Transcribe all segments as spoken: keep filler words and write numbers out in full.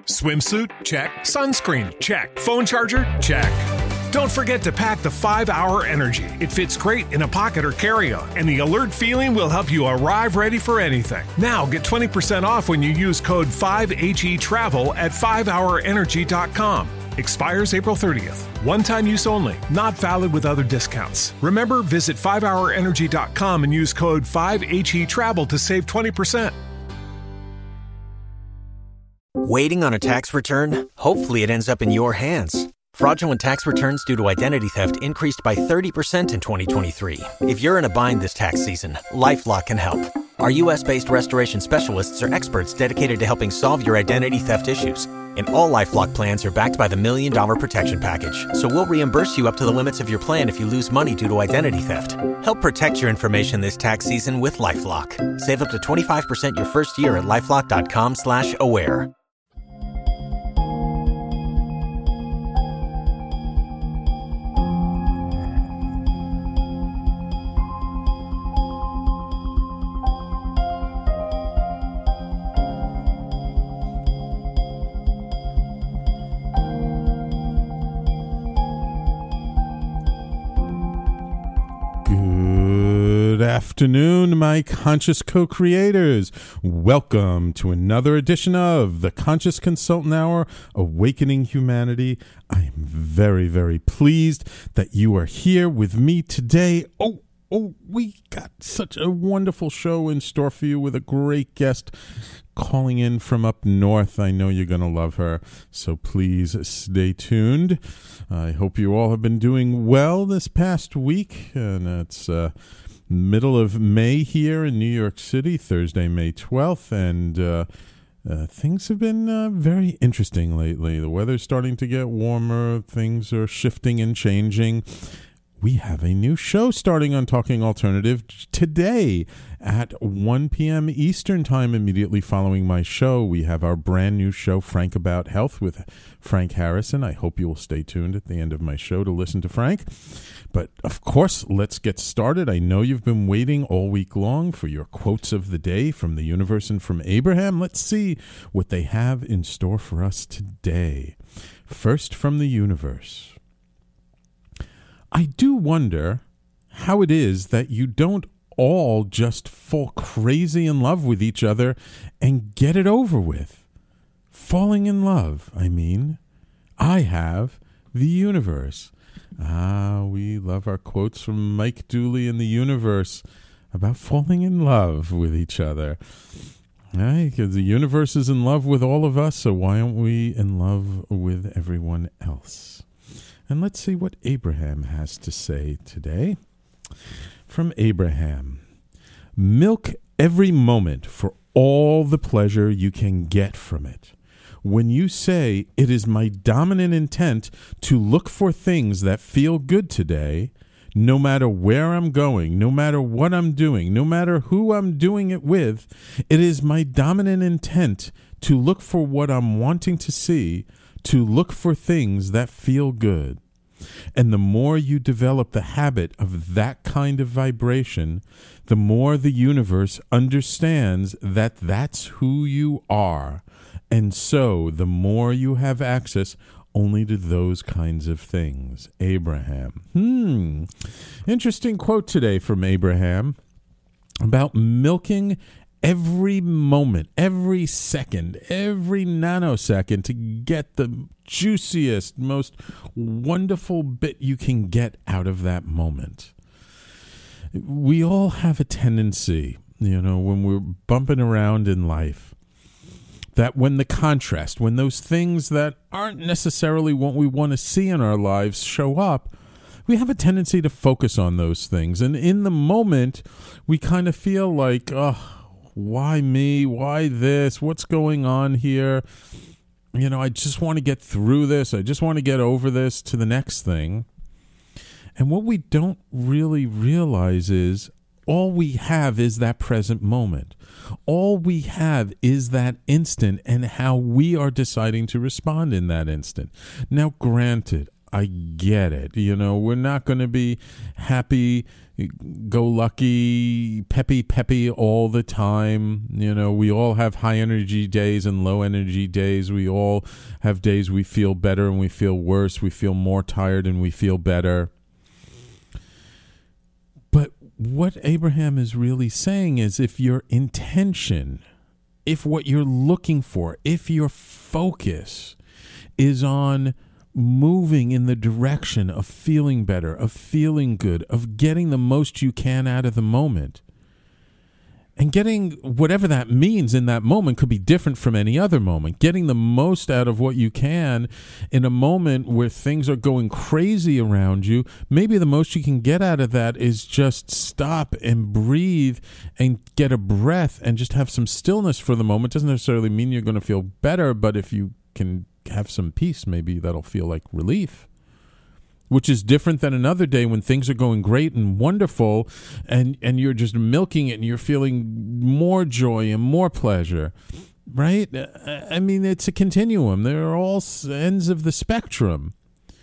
Swimsuit? Check. Sunscreen? Check. Phone charger? Check. Don't forget to pack the five hour Energy. It fits great in a pocket or carry-on, and the alert feeling will help you arrive ready for anything. Now get twenty percent off when you use code five H E travel at five hour energy dot com. Expires April thirtieth. One-time use only. Not valid with other discounts. Remember, visit five hour energy dot com and use code five H E travel to save twenty percent. Waiting on a tax return? Hopefully it ends up in your hands. Fraudulent tax returns due to identity theft increased by thirty percent in twenty twenty-three. If you're in a bind this tax season, LifeLock can help. Our U S based restoration specialists are experts dedicated to helping solve your identity theft issues. And all LifeLock plans are backed by the Million Dollar Protection Package. So we'll reimburse you up to the limits of your plan if you lose money due to identity theft. Help protect your information this tax season with LifeLock. Save up to twenty-five percent your first year at LifeLock.com slash aware. Good afternoon, my conscious co-creators. Welcome to another edition of the Conscious Consultant Hour, Awakening Humanity. I am very, very pleased that you are here with me today. Oh, oh, we got such a wonderful show in store for you with a great guest calling in from up north. I know you're going to love her, so please stay tuned. I hope you all have been doing well this past week, and it's uh, middle of May here in New York City, Thursday, May twelfth, and uh, uh, things have been uh, very interesting lately. The weather's starting to get warmer, things are shifting and changing. We have a new show starting on Talking Alternative today at one p.m. Eastern Time. Immediately following my show, we have our brand new show, Frank About Health, with Frank Harrison. I hope you will stay tuned at the end of my show to listen to Frank. But, of course, let's get started. I know you've been waiting all week long for your quotes of the day from the universe and from Abraham. Let's see what they have in store for us today. First, from the universe. I do wonder how it is that you don't all just fall crazy in love with each other and get it over with. Falling in love, I mean. I have the universe. Ah, we love our quotes from Mike Dooley in the universe about falling in love with each other. Right? Because the universe is in love with all of us, so why aren't we in love with everyone else? And let's see what Abraham has to say today. From Abraham. Milk every moment for all the pleasure you can get from it. When you say, it is my dominant intent to look for things that feel good today, no matter where I'm going, no matter what I'm doing, no matter who I'm doing it with, it is my dominant intent to look for what I'm wanting to see, to look for things that feel good. And the more you develop the habit of that kind of vibration, the more the universe understands that that's who you are. And so the more you have access only to those kinds of things. Abraham. Hmm. Interesting quote today from Abraham about milking every moment, every second, every nanosecond to get the juiciest, most wonderful bit you can get out of that moment. We all have a tendency, you know, when we're bumping around in life, that when the contrast, when those things that aren't necessarily what we want to see in our lives show up, we have a tendency to focus on those things. And in the moment, we kind of feel like, oh, why me? Why this? What's going on here? You know, I just want to get through this. I just want to get over this to the next thing. And what we don't really realize is all we have is that present moment. All we have is that instant and how we are deciding to respond in that instant. Now, granted, I get it. You know, we're not going to be happy, go lucky, peppy, peppy all the time. You know, we all have high energy days and low energy days. We all have days we feel better and we feel worse. We feel more tired and we feel better. But what Abraham is really saying is if your intention, if what you're looking for, if your focus is on moving in the direction of feeling better, of feeling good, of getting the most you can out of the moment, and getting whatever that means in that moment could be different from any other moment. Getting the most out of what you can in a moment where things are going crazy around you, maybe the most you can get out of that is just stop and breathe and get a breath and just have some stillness for the moment. Doesn't necessarily mean you're going to feel better, but if you can have some peace, maybe that'll feel like relief. Which is different than another day when things are going great and wonderful and, and you're just milking it and you're feeling more joy and more pleasure, right? I mean, it's a continuum. There are all ends of the spectrum.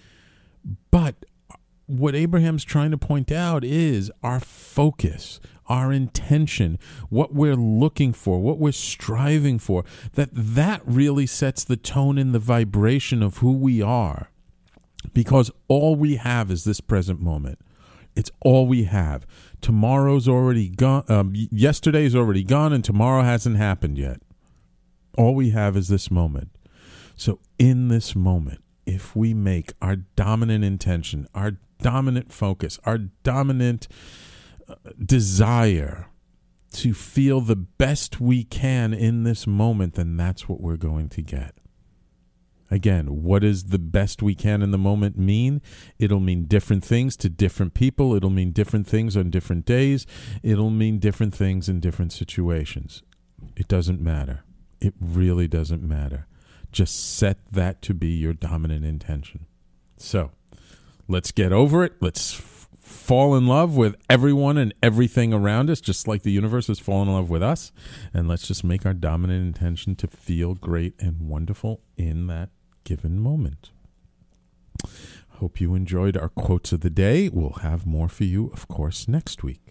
But what Abraham's trying to point out is our focus, our intention, what we're looking for, what we're striving for, that that really sets the tone and the vibration of who we are. Because all we have is this present moment. It's all we have. Tomorrow's already gone. Um, yesterday's already gone, and tomorrow hasn't happened yet. All we have is this moment. So in this moment, if we make our dominant intention, our dominant focus, our dominant uh, desire to feel the best we can in this moment, then that's what we're going to get. Again, what does the best we can in the moment mean? It'll mean different things to different people. It'll mean different things on different days. It'll mean different things in different situations. It doesn't matter. It really doesn't matter. Just set that to be your dominant intention. So let's get over it. Let's f- fall in love with everyone and everything around us, just like the universe has fallen in love with us. And let's just make our dominant intention to feel great and wonderful in that given moment. Hope you enjoyed our quotes of the day. We'll have more for you, of course, next week.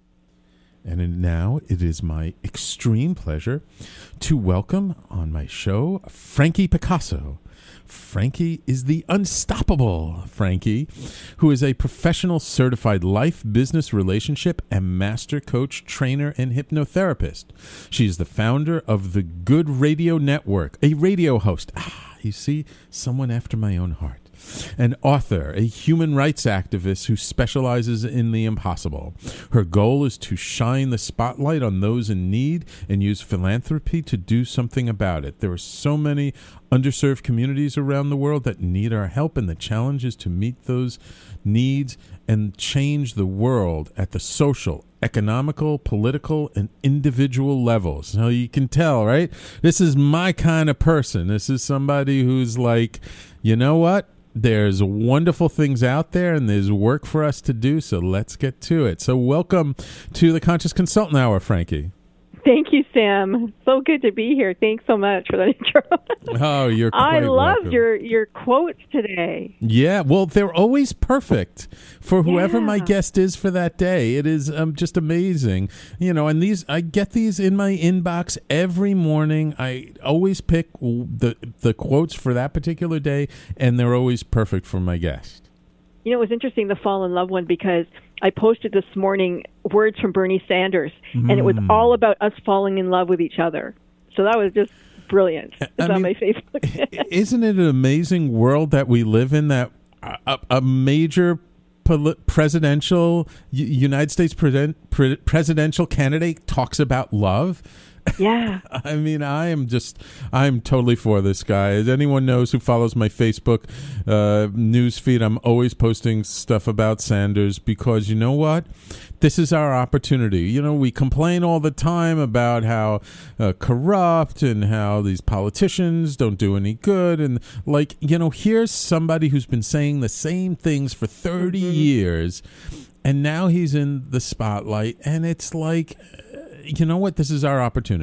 And now it is my extreme pleasure to welcome on my show Frankie Picasso. Frankie is the unstoppable Frankie, who is a professional certified life, business, relationship, and master coach, trainer, and hypnotherapist. She is the founder of the Good Radio Network, a radio host. Ah, you see, someone after my own heart. An author, a human rights activist who specializes in the impossible. Her goal is to shine the spotlight on those in need and use philanthropy to do something about it. There are so many underserved communities around the world that need our help, and the challenge is to meet those needs and change the world at the social, economical, political, and individual levels. So you can tell, right? This is my kind of person. This is somebody who's like, you know what? There's wonderful things out there and there's work for us to do, so let's get to it. So welcome to the Conscious Consultant Hour, Frankie. Thank you, Sam. So good to be here. Thanks so much for that intro. Oh, you're quite I loved welcome. your your quotes today. Yeah, well, they're always perfect for whoever Yeah. my guest is for that day. It is um, just amazing. You know, and these I get these in my inbox every morning. I always pick the the quotes for that particular day, and they're always perfect for my guest. You know, it was interesting, the fall in love one, because I posted this morning words from Bernie Sanders, mm. and it was all about us falling in love with each other. So that was just brilliant. It's I on mean, my Facebook. Isn't it an amazing world that we live in, that a, a major pol- presidential, United States pre- pre- presidential candidate talks about love? Yeah. I mean, I am just, I'm totally for this guy. As anyone knows who follows my Facebook uh, news feed, I'm always posting stuff about Sanders because you know what? This is our opportunity. You know, we complain all the time about how uh, corrupt and how these politicians don't do any good. And like, you know, here's somebody who's been saying the same things for thirty mm-hmm. years. And now he's in the spotlight. And it's like, you know what? This is our opportunity.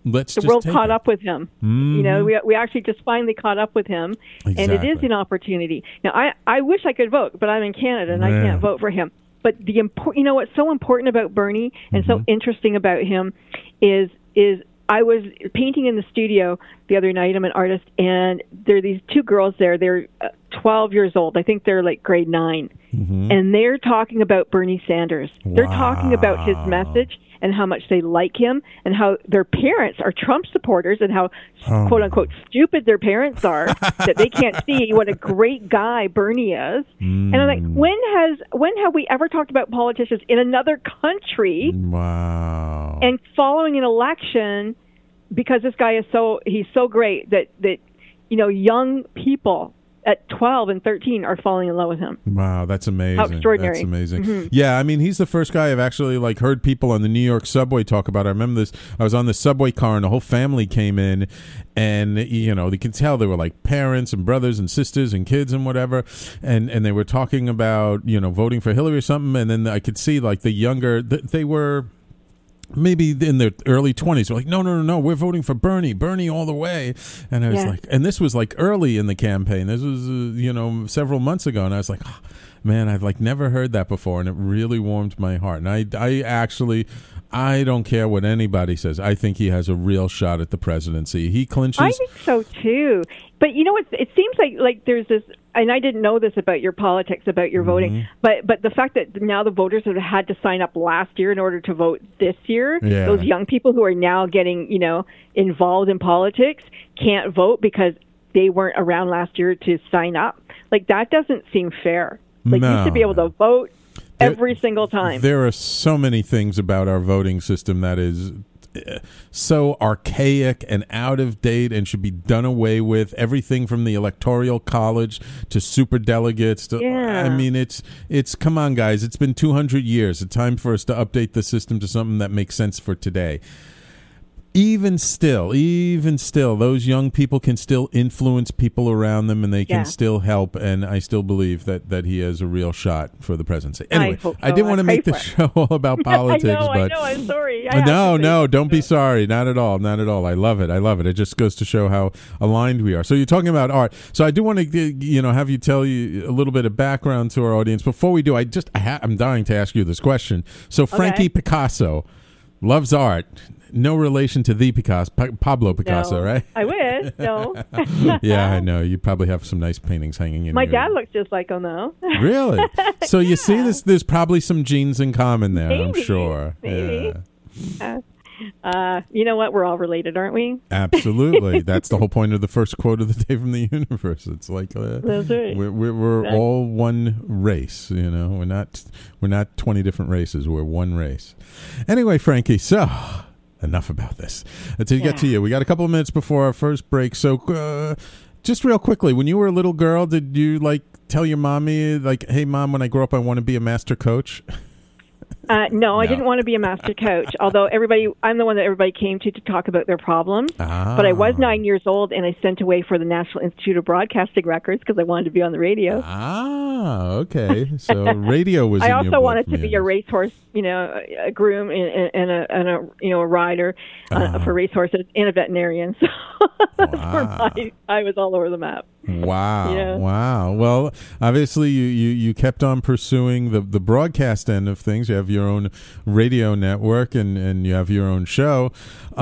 let's the just world take caught it. up with him. Mm-hmm. You know, we we actually just finally caught up with him, Exactly. and it is an opportunity. Now, I I wish I could vote, but I'm in Canada and Yeah. I can't vote for him. But the import, you know, what's so important about Bernie and Mm-hmm. so interesting about him is is I was painting in the studio the other night. I'm an artist, and there are these two girls there. They're uh, twelve years old. I think they're like grade nine. Mm-hmm. And they're talking about Bernie Sanders. They're talking about his Wow. message and how much they like him and how their parents are Trump supporters and how, Oh. quote unquote, stupid their parents are that they can't see what a great guy Bernie is. Mm. And I'm like, when has when have we ever talked about politicians in another country Wow. and following an election because this guy is so he's so great that that you know young people at twelve and thirteen are falling in love with him. Wow, that's amazing. How extraordinary. That's amazing. Mm-hmm. Yeah, I mean, he's the first guy I've actually like heard people on the New York subway talk about. I remember this. I was on the subway car and the whole family came in, and you know, you can tell they were like parents and brothers and sisters and kids and whatever, and and they were talking about you know voting for Hillary or something, and then I could see like the younger th- they were. Maybe in their early twenties, they're like, no, no, no, no, we're voting for Bernie, Bernie all the way. And I was Yeah. like, and this was like early in the campaign. This was, uh, you know, several months ago. And I was like, oh, man, I've like never heard that before. And it really warmed my heart. And I, I actually, I don't care what anybody says. I think he has a real shot at the presidency. He clinches. I think so too. But you know what? It seems like like there's this, and I didn't know this about your politics, about your Mm-hmm. voting. But but the fact that now the voters have had to sign up last year in order to vote this year, Yeah. those young people who are now getting you know involved in politics can't vote because they weren't around last year to sign up. Like that doesn't seem fair. Like you should be able to vote There- every single time. There are so many things about our voting system that is uh, so archaic and out of date and should be done away with. Everything from the electoral college to super delegates to, Yeah. I mean, it's it's come on, guys. It's been two hundred years. It's time for us to update the system to something that makes sense for today. Even still, even still, those young people can still influence people around them, and they can Yeah. still help. And I still believe that, that he has a real shot for the presidency. I Anyway, hope I, so. didn't I want to pray make the for it. show all about politics, I know, but I know. I'm sorry. I have no, to say no, it. don't be sorry. Not at all. Not at all. I love it. I love it. It just goes to show how aligned we are. So you're talking about art. So I do want to, you know, have you tell you a little bit of background to our audience. Before we do, I just, I ha- I'm dying to ask you this question. So Frankie Okay. Picasso loves art. No relation to the Picasso, Pa- Pablo Picasso, No. right? I wish. No. Yeah, I know. You probably have some nice paintings hanging in My your- dad looks just like him, though. Really? So you see this, there's probably some genes in common there, I'm Maybe. sure. Maybe. Yeah. Uh, you know what? We're all related, aren't we? Absolutely. That's the whole point of the first quote of the day from the universe. It's like uh, That's right. we're we're, we're Exactly. all one race. You know, we're not we're not twenty different races. We're one race. Anyway, Frankie. So enough about this. Until you get Yeah. to you, we got a couple of minutes before our first break. So uh, just real quickly, when you were a little girl, did you like tell your mommy like, "Hey, mom, when I grow up, I want to be a master coach"? Uh, no, I No. didn't want to be a master coach. Although everybody, I'm the one that everybody came to to talk about their problems. Ah. But I was nine years old, and I sent away for the National Institute of Broadcasting Records because I wanted to be on the radio. Ah, okay. So radio was. I in your also blood wanted from to the be a eighties. racehorse, you know, a groom and, and, a, and a you know a rider uh, Uh-huh. for racehorses and a veterinarian. So for Wow. my, I was all over the map. Wow. Yeah. Wow. Well, obviously you, you, you kept on pursuing the, the broadcast end of things. You have your own radio network and, and you have your own show.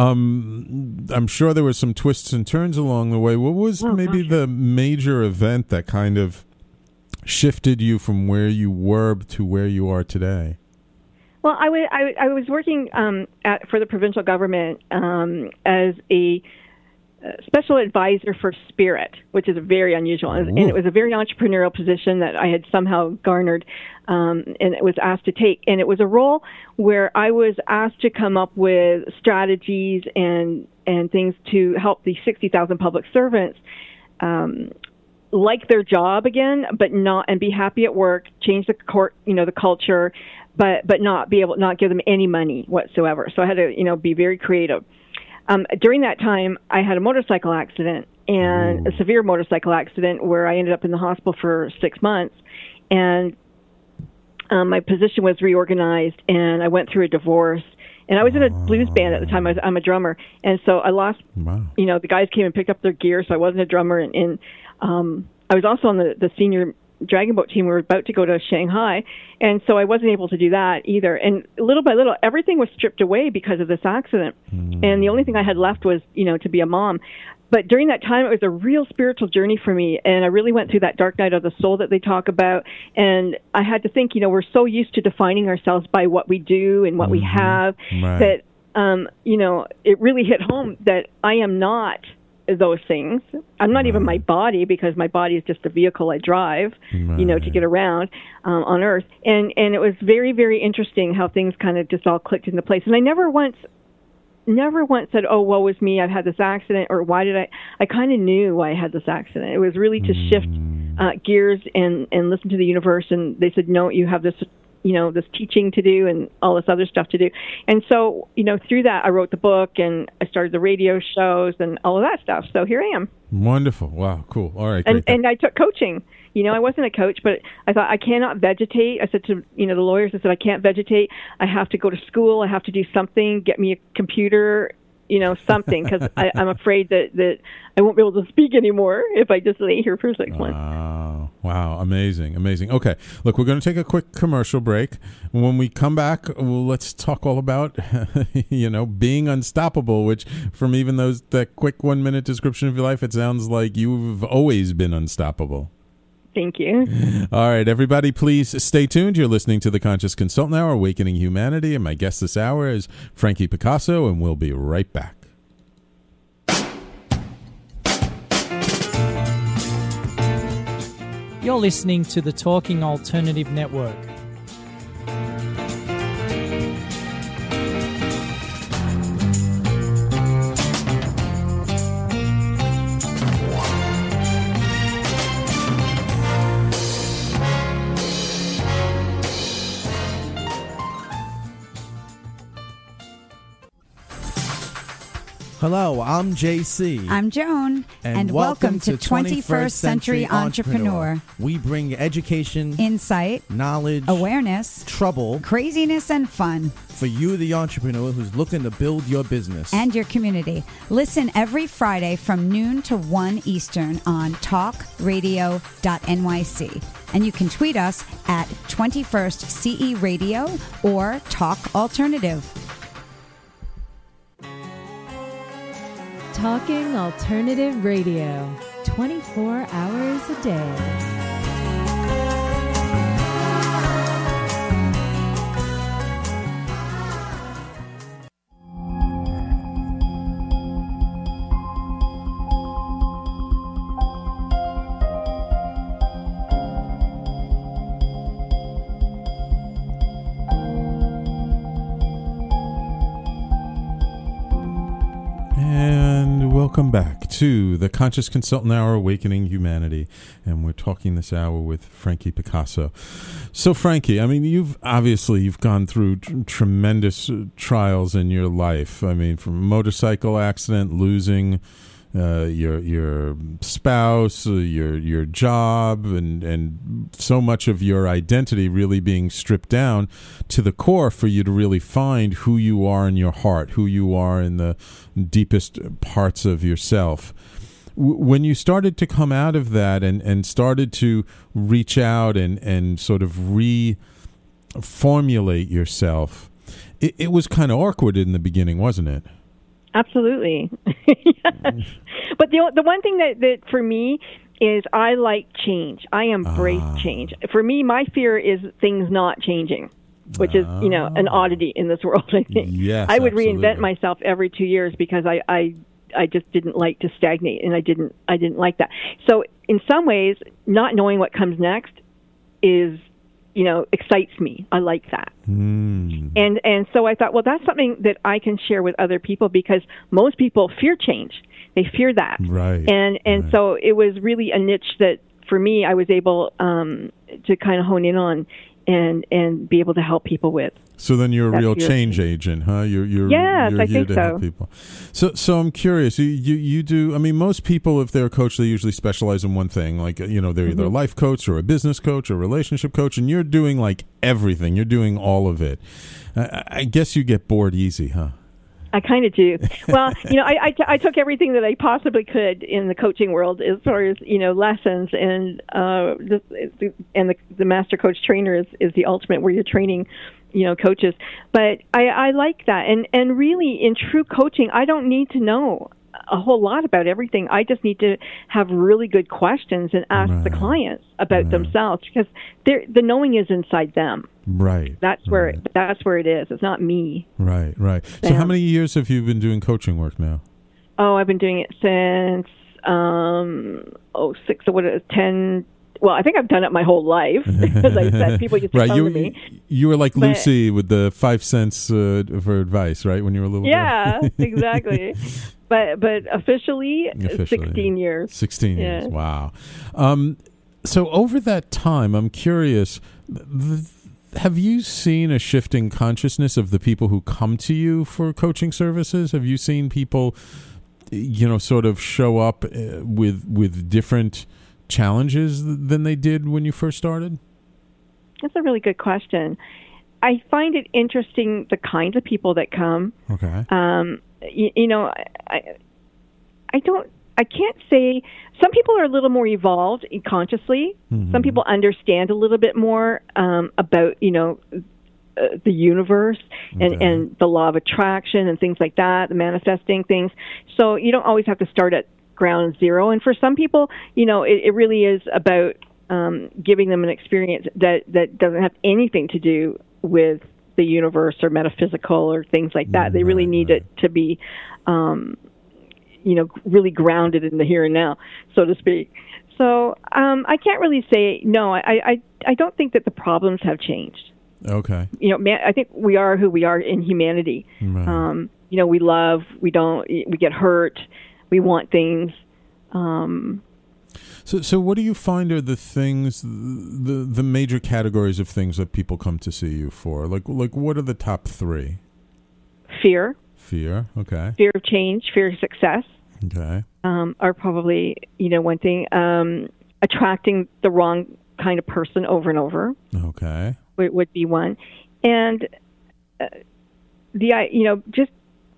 Um, I'm sure there were some twists and turns along the way. What was Oh, maybe gosh. the major event that kind of shifted you from where you were to where you are today? Well, I wa- I, I was working um, at, for the provincial government um, as a uh, special advisor for Spirit, which is very unusual. And, and it was a very entrepreneurial position that I had somehow garnered um, and it was asked to take. And it was a role where I was asked to come up with strategies and, and things to help the sixty thousand public servants um, like their job again, but not, and be happy at work, change the court, you know, the culture, but, but not be able, not give them any money whatsoever. So I had to, you know, be very creative. Um, during that time, I had a motorcycle accident and Ooh. a severe motorcycle accident where I ended up in the hospital for six months. And um, my position was reorganized and I went through a divorce And I was in a blues band at the time. I was, I'm a drummer. And so I lost, Wow. you know, the guys came and picked up their gear, so I wasn't a drummer. And, and um, I was also on the, the senior dragon boat team. We were about to go to Shanghai. And so I wasn't able to do that either. And little by little, everything was stripped away because of this accident. Mm. And the only thing I had left was, you know, to be a mom. But during that time, it was a real spiritual journey for me, and I really went through that dark night of the soul that they talk about. And I had to think, you know, we're so used to defining ourselves by what we do and what mm-hmm. we have right. that, um, you know, it really hit home that I am not those things. I'm not right. even my body, because my body is just a vehicle I drive, right. you know, to get around um, on Earth. And and it was very, very interesting how things kind of just all clicked into place. And I never once... never once said, oh, woe is me, I've had this accident, or why did I, I kind of knew why I had this accident. It was really to mm. shift uh, gears and, and listen to the universe. And they said, no, you have this, you know, this teaching to do and all this other stuff to do. And so, you know, through that, I wrote the book and I started the radio shows and all of that stuff. So here I am. Wonderful. Wow. Cool. All right. And, and I took coaching. You know, I wasn't a coach, but I thought, I cannot vegetate. I said to, you know, the lawyers, I said, I can't vegetate. I have to go to school. I have to do something, get me a computer, you know, something, because I'm afraid that, that I won't be able to speak anymore if I just lay here for six wow. months. Wow. Wow. Amazing. Amazing. Okay. Look, we're going to take a quick commercial break. When we come back, well, let's talk all about, you know, being unstoppable, which from even those, that quick one minute description of your life, it sounds like you've always been unstoppable. Thank you. All right, everybody, please stay tuned. You're listening to the Conscious Consultant Hour, Awakening Humanity, and my guest this hour is Frankie Picasso, and we'll be right back. You're listening to the Talking Alternative Network. Hello, I'm J C. I'm Joan. And, and welcome, welcome to twenty-first Century Entrepreneur. Entrepreneur. We bring education, insight, knowledge, awareness, trouble, craziness, and fun. For you, the entrepreneur who's looking to build your business. And your community. Listen every Friday from noon to one Eastern on talk radio dot N Y C. And you can tweet us at twenty-first C E Radio or Talk Alternative. Talking Alternative Radio, twenty-four hours a day. Welcome back to the Conscious Consultant Hour, Awakening Humanity, and we're talking this hour with Frankie Picasso. So, Frankie, I mean, you've obviously you've gone through t- tremendous trials in your life. I mean, from a motorcycle accident, losing uh, your your spouse, uh, your your job, and and so much of your identity really being stripped down to the core for you to really find who you are in your heart, who you are in the deepest parts of yourself. W- when you started to come out of that and, and started to reach out and, and sort of reformulate yourself, it, it was kind of awkward in the beginning, wasn't it? Absolutely. Yes. But the the one thing that, that for me is I like change. I embrace ah. change. For me, my fear is things not changing, which is, you know, an oddity in this world, I think. Yes, I would absolutely. reinvent myself every two years because I, I I just didn't like to stagnate, and I didn't I didn't like that. So in some ways, not knowing what comes next is, you know, excites me. I like that. Mm. And and so I thought, well, that's something that I can share with other people, because most people fear change. They fear that. Right. And and right. so it was really a niche that, for me, I was able um, to kind of hone in on and and be able to help people with. So then you're a That's real your- change agent, huh? You're you're, Yes, you're I here think to so. help people. So so I'm curious. You, you you do. I mean, most people, if they're a coach, they usually specialize in one thing. Like you know, they're either a Mm-hmm. life coach or a business coach or a relationship coach, and you're doing like everything. You're doing all of it. I, I guess you get bored easy, huh? I kind of do. Well, you know, I, I, t- I took everything that I possibly could in the coaching world as far as, you know, lessons, and uh, the, the, and the, the master coach trainer is, is the ultimate, where you're training, you know, coaches. But I, I like that. And, and really, in true coaching, I don't need to know a whole lot about everything. I just need to have really good questions and ask Right. the clients about Right. themselves, because they're, the knowing is inside them. Right. That's where right. that's where it is. It's not me. Right. Right. So Yeah. how many years have you been doing coaching work now? Oh, I've been doing it since um oh six or what is it, ten. Well, I think I've done it my whole life. As I said, people used to Right. come You to me. you were like But- Lucy with the five cents uh, for advice, right? When you were a little Yeah, girl? exactly. But but officially, Officially, sixteen years. Sixteen years. Yeah. Wow. Um, so over that time, I'm curious. Th- have you seen a shifting consciousness of the people who come to you for coaching services? Have you seen people, you know, sort of show up uh, with with different challenges than they did when you first started? That's a really good question. I find it interesting the kinds of people that come. Okay. Um, you, you know, I, I don't, I can't say. Some people are a little more evolved consciously. Mm-hmm. Some people understand a little bit more um, about, you know, uh, the universe and, Okay. and the law of attraction and things like that, the manifesting things. So you don't always have to start at ground zero. And for some people, you know, it, it really is about um, giving them an experience that, that doesn't have anything to do with the universe or metaphysical or things like that. They really Right, need right. it to be, um, you know, really grounded in the here and now, so to speak. So um, I can't really say no. I, I I don't think that the problems have changed. Okay. You know, man, I think we are who we are in humanity. Right. Um, you know, we love, we don't, we get hurt, we want things. Um, So, so what do you find are the things, the the major categories of things that people come to see you for? Like, like what are the top three? fear, Fear. Okay. fear of change, fear of success. Okay. Um, are probably, you know, one thing. Um, attracting the wrong kind of person over and over Okay. would, would be one. And uh, the, I- you know, just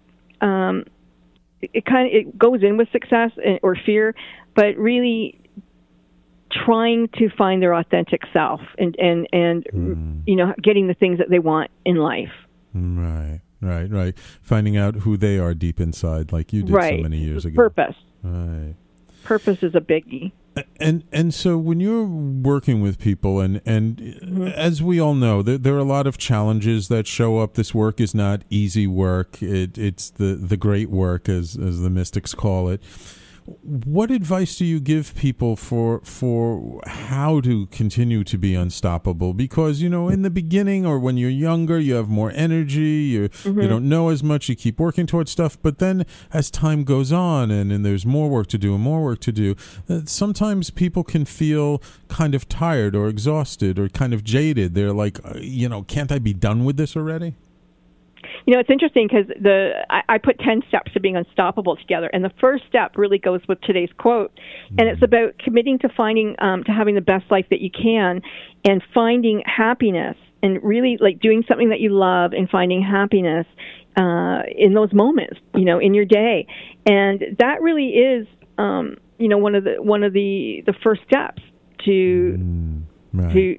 um, it, it kind of it goes in with success and, or fear, but really trying to find their authentic self and and and Mm. you know, getting the things that they want in life. Right. Right. Right. Finding out who they are deep inside, like you did Right. so many years ago. Purpose. Right. Purpose is a biggie. And and so when you're working with people, and and Mm-hmm. as we all know, there there are a lot of challenges that show up. This work is not easy work. It it's the the great work, as as the mystics call it. What advice do you give people for for how to continue to be unstoppable? Because, you know, in the beginning or when you're younger, you have more energy, you Mm-hmm. you don't know as much, you keep working towards stuff. But then as time goes on and, and there's more work to do and more work to do, uh, sometimes people can feel kind of tired or exhausted or kind of jaded. They're like, uh, you know, can't I be done with this already? You know, it's interesting because the I, I put ten steps to being unstoppable together, and the first step really goes with today's quote, and it's about committing to finding um, to having the best life that you can, and finding happiness, and really like doing something that you love and finding happiness uh, in those moments, you know, in your day, and that really is, um, you know, one of the one of the the first steps to Mm, right. to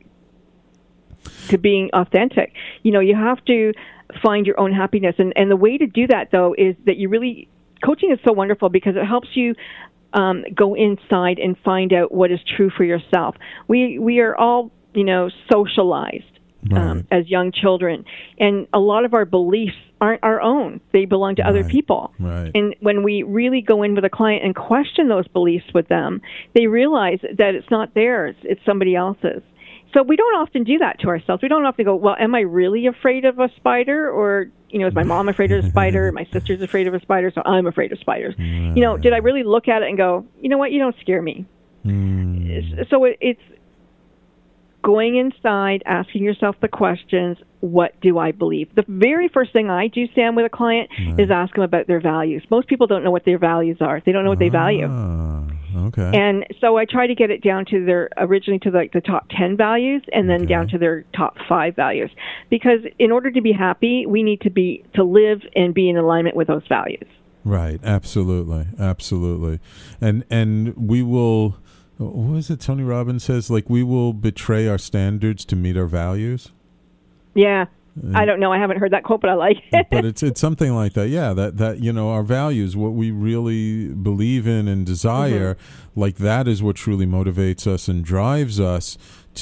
to being authentic. You know, you have to find your own happiness. And, and the way to do that, though, is that you really, coaching is so wonderful because it helps you um, go inside and find out what is true for yourself. We, we are all, you know, socialized um, Right. as young children. And a lot of our beliefs aren't our own. They belong to other Right. people. Right. And when we really go in with a client and question those beliefs with them, they realize that it's not theirs, it's somebody else's. So we don't often do that to ourselves. We don't often go, well, am I really afraid of a spider? Or, you know, is my mom afraid of a spider? My sister's afraid of a spider, so I'm afraid of spiders. You know, did I really look at it and go, you know what, you don't scare me? Mm. So it, it's going inside, asking yourself the questions, what do I believe? The very first thing I do, Sam, with a client right. is ask them about their values. Most people don't know what their values are. They don't know what ah, they value. Okay. And so I try to get it down to their, originally to like the top ten values and then okay. down to their top five values. Because in order to be happy, we need to be, to live and be in alignment with those values. Right. Absolutely. Absolutely. And, and we will, what is it Tony Robbins says? Like, we will betray our standards to meet our values. Yeah. I don't know. I haven't heard that quote, but I like it. But it's it's something like that. Yeah, that, that you know, our values, what we really believe in and desire, mm-hmm. like that is what truly motivates us and drives us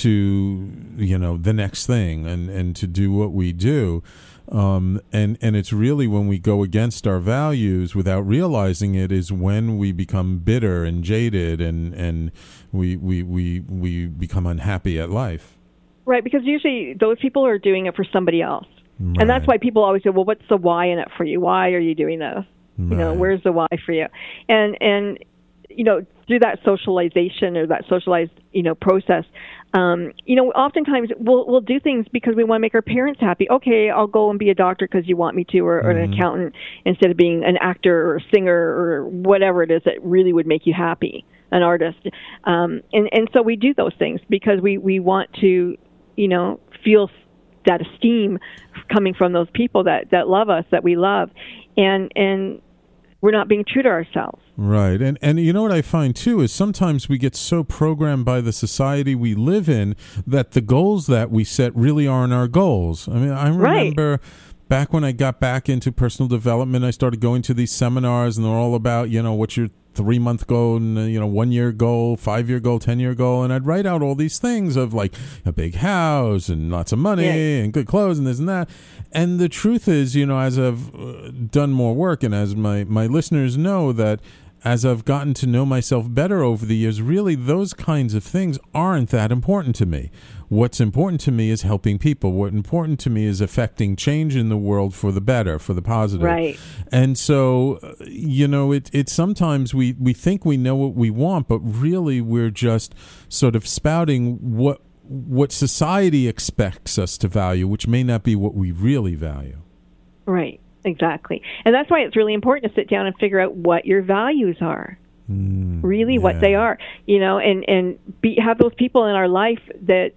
to, you know, the next thing and, and to do what we do. Um, and, and it's really when we go against our values without realizing it is when we become bitter and jaded and, and we, we, we, we become unhappy at life. Right, because usually those people are doing it for somebody else. Right. And that's why people always say, well, what's the why in it for you? Why are you doing this? Right. You know, where's the why for you? And, and you know, through that socialization or that socialized, you know, process, um, you know, oftentimes we'll we'll do things because we want to make our parents happy. Okay, I'll go and be a doctor because you want me to, or, or mm-hmm. an accountant instead of being an actor or a singer or whatever it is that really would make you happy, an artist. Um, and, and so we do those things because we, we want to, you know, feel that esteem coming from those people that, that love us, that we love. And and we're not being true to ourselves. Right. And and you know what I find, too, is sometimes we get so programmed by the society we live in that the goals that we set really aren't our goals. I mean, I remember... Right. Back when I got back into personal development, I started going to these seminars, and they're all about, you know, what's your three-month goal, and, you know, one-year goal, five-year goal, ten-year goal, and I'd write out all these things of, like, a big house and lots of money yeah. and good clothes and this and that. And the truth is, you know, as I've uh, done more work and as my, my listeners know that as I've gotten to know myself better over the years, really those kinds of things aren't that important to me. What's important to me is helping people. What's important to me is affecting change in the world for the better, for the positive. Right. And so, you know, it, it sometimes we, we think we know what we want, but really we're just sort of spouting what what society expects us to value, which may not be what we really value. Right. Exactly. And that's why it's really important to sit down and figure out what your values are. Mm, really yeah. what they are, you know, and, and be, have those people in our life that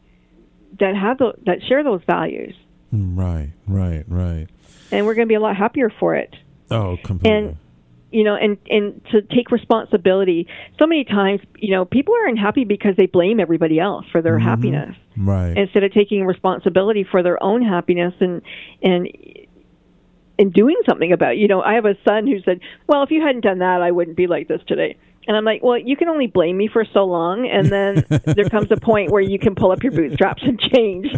that have the, that share those values. Right, right, right. And we're going to be a lot happier for it. Oh, completely. And, you know, and, and to take responsibility. So many times, you know, people are unhappy because they blame everybody else for their mm-hmm. happiness. Right. Instead of taking responsibility for their own happiness and, and, and doing something about it. You know, I have a son who said, well, if you hadn't done that, I wouldn't be like this today. And I'm like, well, you can only blame me for so long, and then there comes a point where you can pull up your bootstraps and change.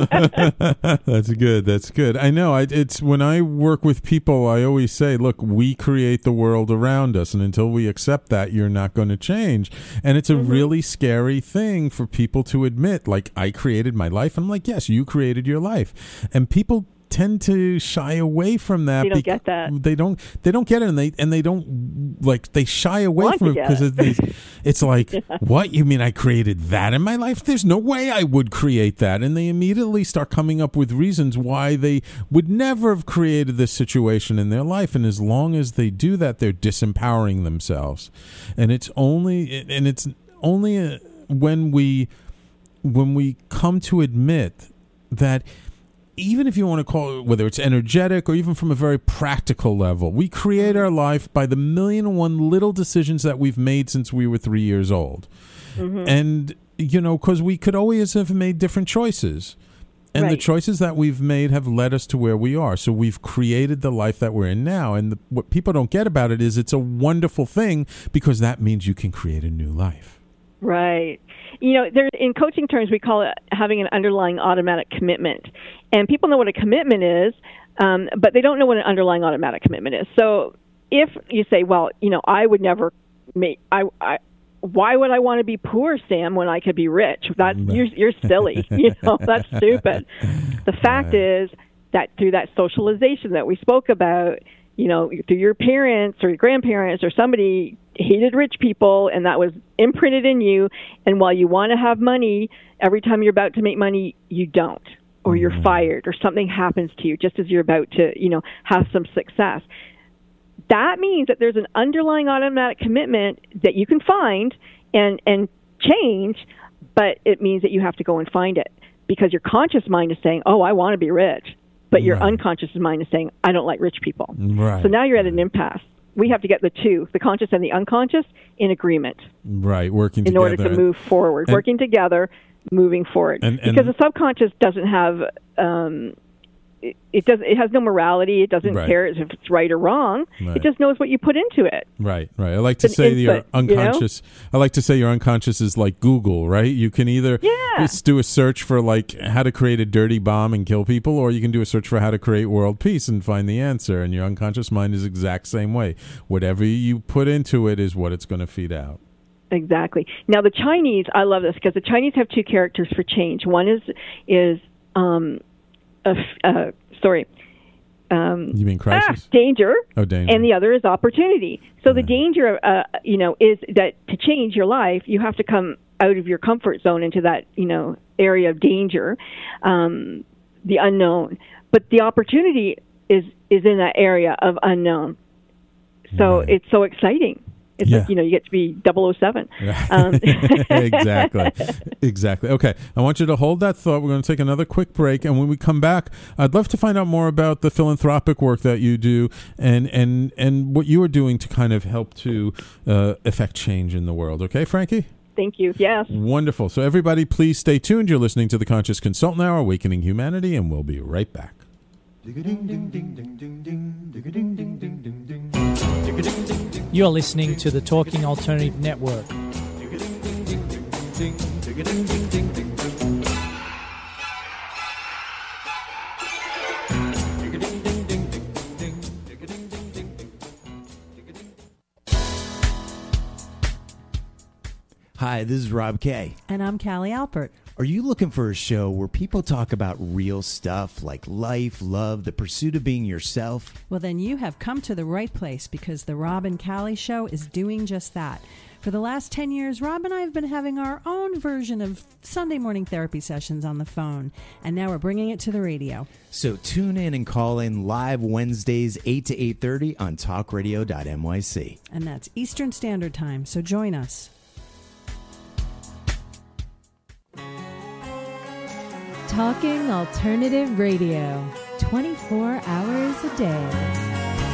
That's good. That's good. I know. I, it's when I work with people, I always say, look, we create the world around us, and until we accept that, you're not going to change. And it's a mm-hmm. really scary thing for people to admit, like, I created my life. I'm like, yes, you created your life. And people tend to shy away from that. They don't get that. They don't. They don't get it, and they and they don't like. They shy away Want from it because it. it's, it's like, yeah. what you mean? I created that in my life? There's no way I would create that, and they immediately start coming up with reasons why they would never have created this situation in their life. And as long as they do that, they're disempowering themselves. And it's only and it's only when we when we come to admit that. Even if you want to call it, whether it's energetic or even from a very practical level, we create our life by the million and one little decisions that we've made since we were three years old. Mm-hmm. And, you know, because we could always have made different choices. And right. the choices that we've made have led us to where we are. So we've created the life that we're in now. And the, what people don't get about it is it's a wonderful thing because that means you can create a new life. Right. You know, there, in coaching terms, we call it having an underlying automatic commitment. And people know what a commitment is, um, but they don't know what an underlying automatic commitment is. So if you say, well, you know, I would never make, I, I why would I want to be poor, Sam, when I could be rich? That you're, you're silly. You know, that's stupid. The fact right. is that through that socialization that we spoke about, you know, through your parents or your grandparents or somebody hated rich people, and that was imprinted in you. And while you want to have money, every time you're about to make money, you don't, or you're fired, or something happens to you just as you're about to, you know, have some success. That means that there's an underlying automatic commitment that you can find and and change, but it means that you have to go and find it, because your conscious mind is saying, oh, I want to be rich, but your right. unconscious mind is saying, I don't like rich people. Right. So now you're at an impasse. We have to get the two, the conscious and the unconscious, in agreement. Right, working in together. In order to move forward, and, working together, moving forward. And, and, because the subconscious doesn't have... Um, It, it does. It has no morality. It doesn't right. care if it's right or wrong. Right. It just knows what you put into it. Right, right. I like to say input, your unconscious. You know? I like to say your unconscious is like Google, right? You can either yeah. just do a search for like how to create a dirty bomb and kill people, or you can do a search for how to create world peace and find the answer. And your unconscious mind is the exact same way. Whatever you put into it is what it's going to feed out. Exactly. Now the Chinese, I love this because the Chinese have two characters for change. One is is um, a uh, sorry. Um, you mean crisis? Ah, danger. Oh, danger. And the other is opportunity. So right. the danger, uh, you know, is that to change your life, you have to come out of your comfort zone into that, you know, area of danger, um, the unknown. But the opportunity is is in that area of unknown. So right. it's so exciting. It's yeah. like, you know, you get to be double oh seven. Um. Exactly. Exactly. Okay. I want you to hold that thought. We're going to take another quick break. And when we come back, I'd love to find out more about the philanthropic work that you do and, and, and what you are doing to kind of help to uh, affect change in the world. Okay, Frankie? Thank you. Yes. Wonderful. So everybody, please stay tuned. You're listening to the Conscious Consultant Hour, Awakening Humanity, and we'll be right back. You're listening to the Talking Alternative Network. Hi, this is Rob Kay. And I'm Callie Alpert. Are you looking for a show where people talk about real stuff like life, love, the pursuit of being yourself? Well, then you have come to the right place, because the Rob and Callie Show is doing just that. For the last ten years, Rob and I have been having our own version of Sunday morning therapy sessions on the phone, and now we're bringing it to the radio. So tune in and call in live Wednesdays, eight to eight thirty on talk radio dot N Y C. And that's Eastern Standard Time, so join us. Talking Alternative Radio, twenty-four hours a day.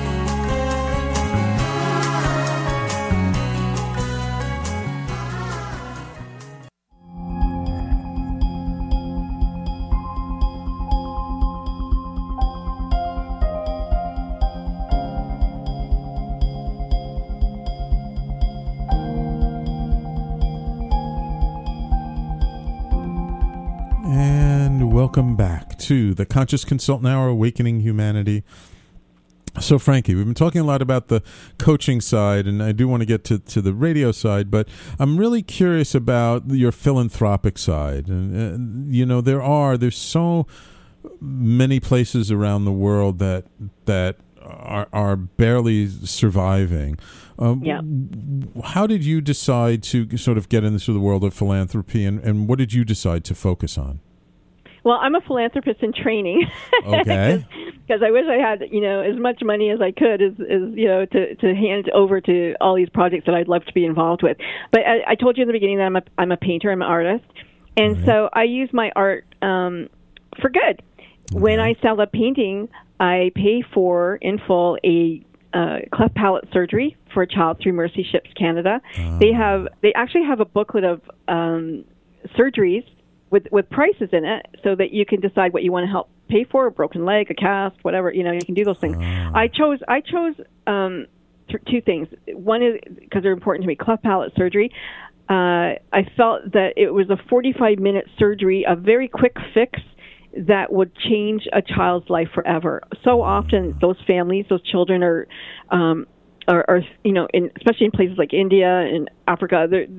Welcome back to the Conscious Consultant Hour, Awakening Humanity. So, Frankie, we've been talking a lot about the coaching side, and I do want to get to, to the radio side, but I'm really curious about your philanthropic side. And, and you know, there are, there's so many places around the world that that are, are barely surviving. Um, yeah. How did you decide to sort of get into the world of philanthropy, and, and what did you decide to focus on? Well, I'm a philanthropist in training. Okay. Because I wish I had, you know, as much money as I could, as, as you know, to, to hand over to all these projects that I'd love to be involved with. But I, I told you in the beginning that I'm a I'm a painter, I'm an artist, and right. so I use my art um, for good. Okay. When I sell a painting, I pay for in full a uh, cleft palate surgery for a child through Mercy Ships Canada. Oh. They have they actually have a booklet of um, surgeries with with prices in it, so that you can decide what you want to help pay for, a broken leg, a cast, whatever, you know, you can do those things. Oh. I chose I chose um, th- two things. One is, because they're important to me, cleft palate surgery. Uh, I felt that it was a forty-five minute surgery, a very quick fix that would change a child's life forever. So often those families, those children are, um, are, are you know, in, especially in places like India and Africa, they're,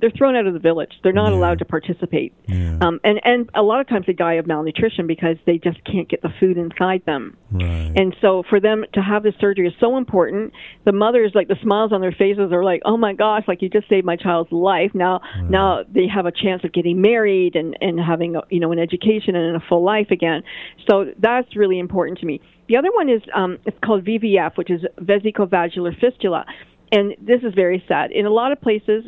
they're thrown out of the village. They're not Yeah. allowed to participate. Yeah. Um, and, and a lot of times they die of malnutrition because they just can't get the food inside them. Right. And so for them to have this surgery is so important. The mothers, like the smiles on their faces are like, oh my gosh, like you just saved my child's life. Now, Right. now they have a chance of getting married and, and having, a, you know, an education and a full life again. So that's really important to me. The other one is, um, it's called V V F, which is vesicovagular fistula. And this is very sad. In a lot of places,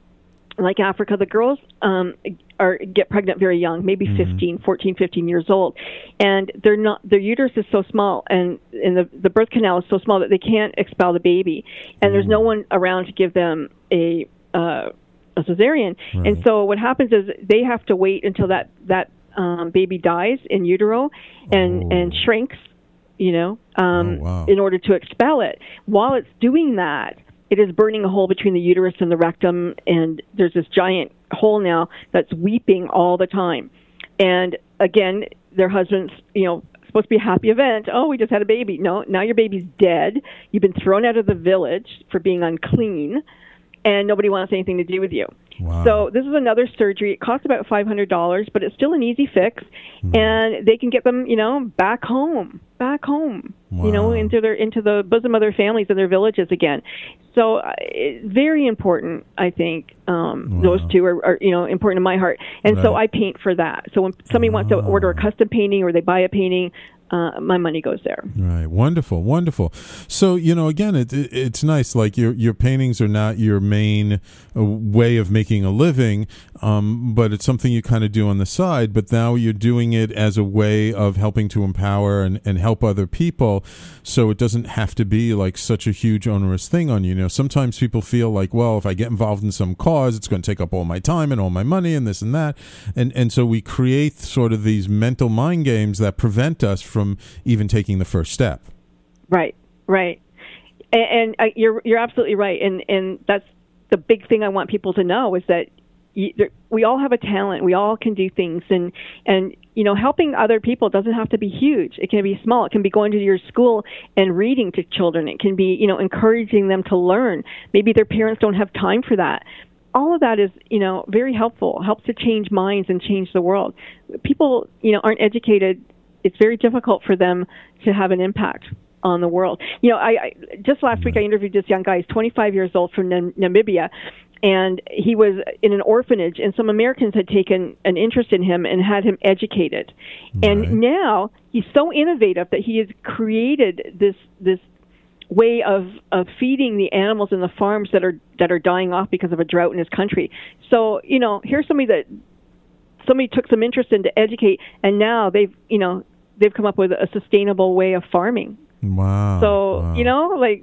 like Africa, the girls um, are get pregnant very young, maybe mm-hmm. fifteen, fourteen, fifteen years old, and they're not. Their uterus is so small, and, and the the birth canal is so small that they can't expel the baby, and mm. there's no one around to give them a uh, a cesarean. Right. And so what happens is they have to wait until that that um, baby dies in utero and oh. and shrinks, you know, um, oh, wow. in order to expel it. While it's doing that, it is burning a hole between the uterus and the rectum, and there's this giant hole now that's weeping all the time. And again, their husband's, you know, supposed to be a happy event. Oh, we just had a baby. No, now your baby's dead. You've been thrown out of the village for being unclean, and nobody wants anything to do with you. Wow. So this is another surgery. It costs about five hundred dollars, but it's still an easy fix, mm. and they can get them, you know, back home, back home, wow. you know, into their into the bosom of their families and their villages again. So uh, it's very important, I think. Um, wow. Those two are, are, you know, important in my heart, and right. so I paint for that. So when somebody oh. wants to order a custom painting or they buy a painting, Uh, my money goes there. Right. Wonderful. Wonderful. So, you know, again, it, it, it's nice. Like your, your paintings are not your main uh, way of making a living, um, but it's something you kind of do on the side. But now you're doing it as a way of helping to empower and, and help other people. So it doesn't have to be like such a huge onerous thing on you. You know, sometimes people feel like, well, if I get involved in some cause, it's going to take up all my time and all my money and this and that. And, and so we create sort of these mental mind games that prevent us from from even taking the first step. Right, right. And, and uh, you're you're absolutely right. And and that's the big thing I want people to know is that you, there, we all have a talent. We all can do things. And, and, you know, helping other people doesn't have to be huge. It can be small. It can be going to your school and reading to children. It can be, you know, encouraging them to learn. Maybe their parents don't have time for that. All of that is, you know, very helpful, helps to change minds and change the world. People, you know, aren't educated. It's very difficult for them to have an impact on the world. You know, I, I just last week I interviewed this young guy. He's twenty-five years old from Nam- Namibia, and he was in an orphanage, and some Americans had taken an interest in him and had him educated. Right. And now he's so innovative that he has created this this way of, of feeding the animals in the farms that are that are dying off because of a drought in his country. So, you know, here's somebody that somebody took some interest in to educate, and now they've, you know, they've come up with a sustainable way of farming. Wow. So, wow. you know, like,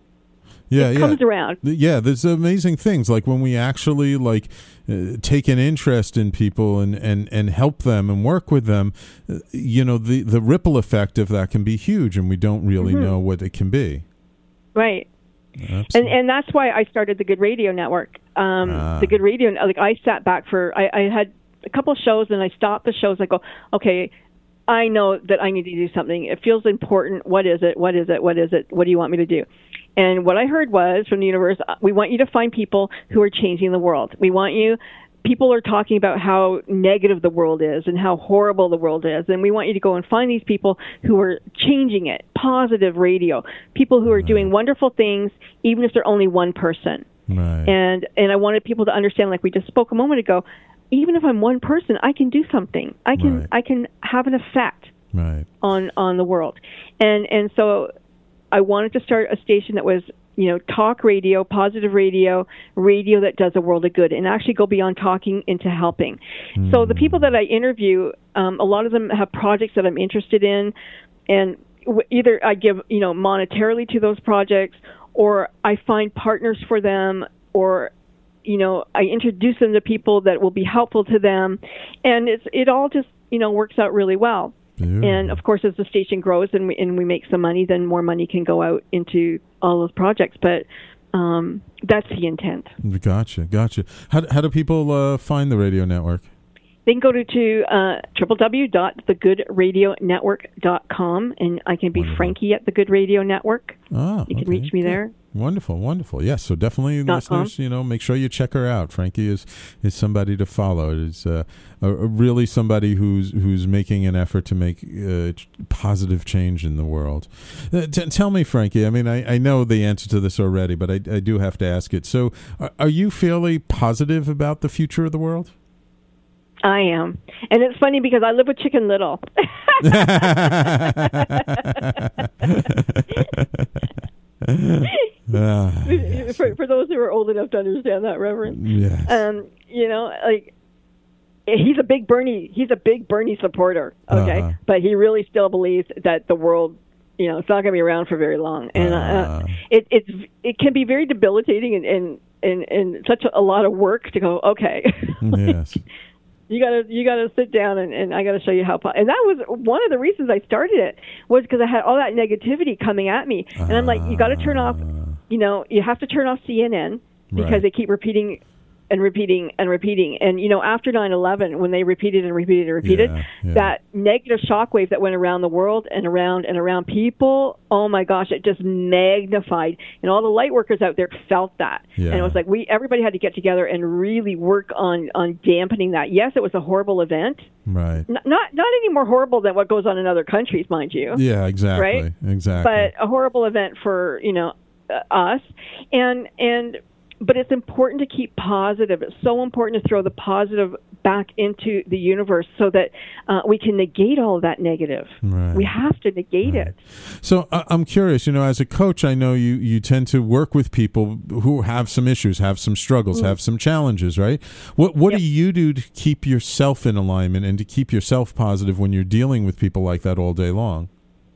yeah, it yeah. comes around. Yeah, there's amazing things. Like when we actually, like, uh, take an interest in people and, and, and help them and work with them, uh, you know, the, the ripple effect of that can be huge, and we don't really mm-hmm. know what it can be. Right. Absolutely. And and that's why I started the Good Radio Network. Um, ah. The Good Radio, like, I sat back for, I, I had a couple shows, and I stopped the shows. I go, okay, I know that I need to do something. It feels important. What is it? What is it? What is it? What do you want me to do? And what I heard was from the universe, we want you to find people who are changing the world. We want you, people are talking about how negative the world is and how horrible the world is. And we want you to go and find these people who are changing it, positive radio, people who are right. doing wonderful things, even if they're only one person. Right. And, and I wanted people to understand, like we just spoke a moment ago, even if I'm one person, I can do something. I can right. I can have an effect right. on on the world. And and so I wanted to start a station that was, you know, talk radio, positive radio, radio that does a world of good, and actually go beyond talking into helping. Mm. So the people that I interview, um, a lot of them have projects that I'm interested in, and w- either I give, you know, monetarily to those projects, or I find partners for them, or you know, I introduce them to people that will be helpful to them, and it's it all just, you know, works out really well. Beautiful. And of course, as the station grows and we and we make some money, then more money can go out into all those projects. But um, that's the intent. Gotcha, gotcha. How how do people uh, find the radio network? They can go to, to uh, w w w dot the good radio network dot com, and I can be Wonderful. Frankie at the Good Radio Network. Oh, you can okay. reach me there. Wonderful, wonderful. Yes, so definitely, Dot listeners, com. you know, make sure you check her out. Frankie is is somebody to follow. Is uh, a, a really somebody who's who's making an effort to make uh, ch- positive change in the world. Uh, t- tell me, Frankie. I mean, I, I know the answer to this already, but I, I do have to ask it. So, are, are you fairly positive about the future of the world? I am. And it's funny because I live with Chicken Little. Ah, yes. for, for those who are old enough to understand that reference. Yes. Um, you know, like, he's a big Bernie, he's a big Bernie supporter, okay? Uh-huh. But he really still believes that the world, you know, it's not going to be around for very long. And Uh-huh. uh, it, it's, it can be very debilitating and, and, and, and such a, a lot of work to go, okay. Yes. You gotta, you gotta sit down, and, and I gotta show you how. Po- and that was one of the reasons I started it, was because I had all that negativity coming at me, and I'm like, you got to turn off. You know, you have to turn off C N N because Right. they keep repeating and repeating and repeating. And you know, after nine eleven, when they repeated and repeated and repeated, Yeah, yeah. that negative shockwave that went around the world and around and around people, oh my gosh, it just magnified. And all the light workers out there felt that. Yeah. And it was like we everybody had to get together and really work on on dampening that. Yes, it was a horrible event. Right. N- not not any more horrible than what goes on in other countries, mind you. Yeah, exactly. Right? Exactly. But a horrible event for, you know, uh, us. And and but it's important to keep positive. It's so important to throw the positive back into the universe so that uh, we can negate all of that negative. Right. We have to negate Right. it. So uh, I'm curious, you know, as a coach, I know you, you tend to work with people who have some issues, have some struggles, Mm. have some challenges, right? What what Yep. do you do to keep yourself in alignment and to keep yourself positive when you're dealing with people like that all day long?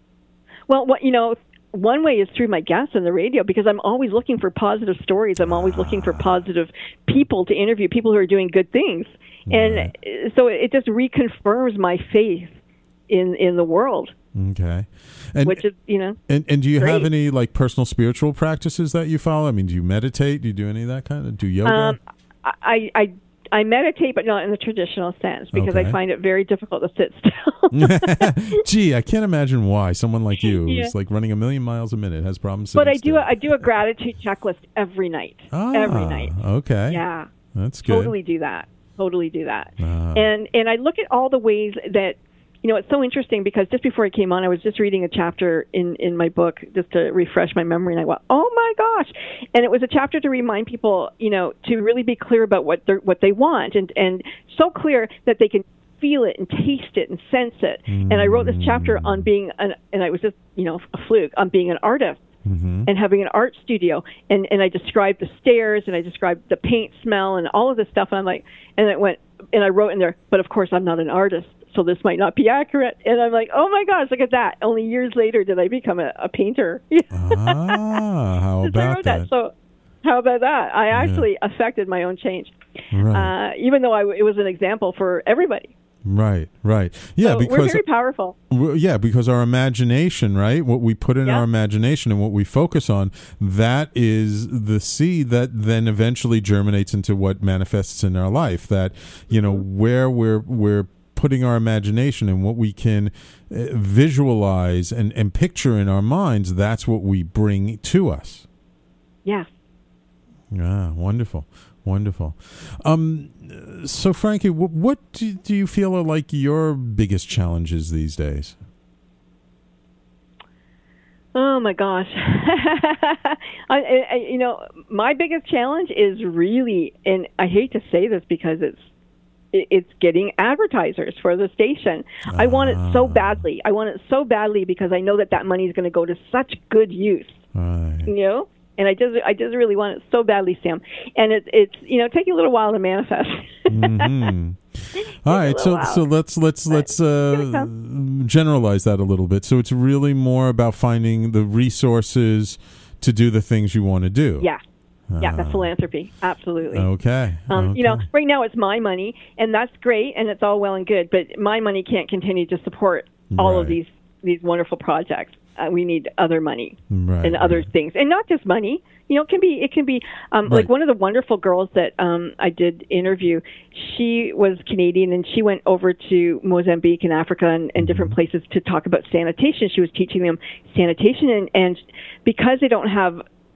Well, what you know, one way is through my guests on the radio, because I'm always looking for positive stories. I'm always looking for positive people to interview, people who are doing good things. And uh, so it just reconfirms my faith in in the world, Okay. And, which is, you know, and, and do you have great. any like personal spiritual practices that you follow? I mean, do you meditate? Do you do any of that kind of, do yoga? Um, I, I I meditate, but not in the traditional sense, because Okay. I find it very difficult to sit still. Gee, I can't imagine why someone like you, who's Yeah. like running a million miles a minute, has problems sitting But I do still. a, I do a gratitude checklist every night. Ah, every night. Okay. Yeah. That's good. Totally do that. Totally do that. Ah. And and I look at all the ways that, you know, it's so interesting because just before I came on, I was just reading a chapter in, in my book just to refresh my memory, and I went, oh my gosh! And it was a chapter to remind people, you know, to really be clear about what they what they want, and and so clear that they can feel it and taste it and sense it. Mm. And I wrote this chapter on being an, and I was just, you know, a fluke on being an artist. Mm-hmm. And having an art studio, and, and I described the stairs, and I described the paint smell, and all of this stuff. And I'm like, and it went, and I wrote in there, but of course I'm not an artist, so this might not be accurate. And I'm like, oh my gosh, look at that! Only years later did I become a, a painter. Ah, how Since I about wrote that? So how about that? I actually affected my own change, Right. uh, even though I, it was an example for everybody. Right, right. Yeah, So because we're very powerful. Well, yeah, because our imagination, right? What we put in Yeah. our imagination and what we focus on, that is the seed that then eventually germinates into what manifests in our life. That, you know, where we're we're putting our imagination and what we can uh, visualize and, and picture in our minds, that's what we bring to us. Yeah. Ah, wonderful. Wonderful. Um, so, Frankie, what, what do, do you feel are like your biggest challenges these days? Oh my gosh. I, I, you know, my biggest challenge is really, and I hate to say this because it's it, it's getting advertisers for the station. I want it so badly. I want it so badly because I know that that money is going to go to such good use. Right. You know? And I just, I just really want it so badly, Sam. And it, it's, you know, taking a little while to manifest. Mm-hmm. All right, so so let's let's let's uh, generalize that a little bit. So it's really more about finding the resources to do the things you want to do. Yeah, yeah, that's Ah. philanthropy, absolutely. Okay. Um, okay. You know, right now it's my money, and that's great, and it's all well and good. But my money can't continue to support all Right. of these these wonderful projects. Uh, we need other money Right, and other right. things, and not just money. You know, it can be it can be um, Right. like one of the wonderful girls that um, I did interview. She was Canadian, and she went over to Mozambique and Africa and, and different Mm-hmm. places to talk about sanitation. She was teaching them sanitation, and, and because they don't have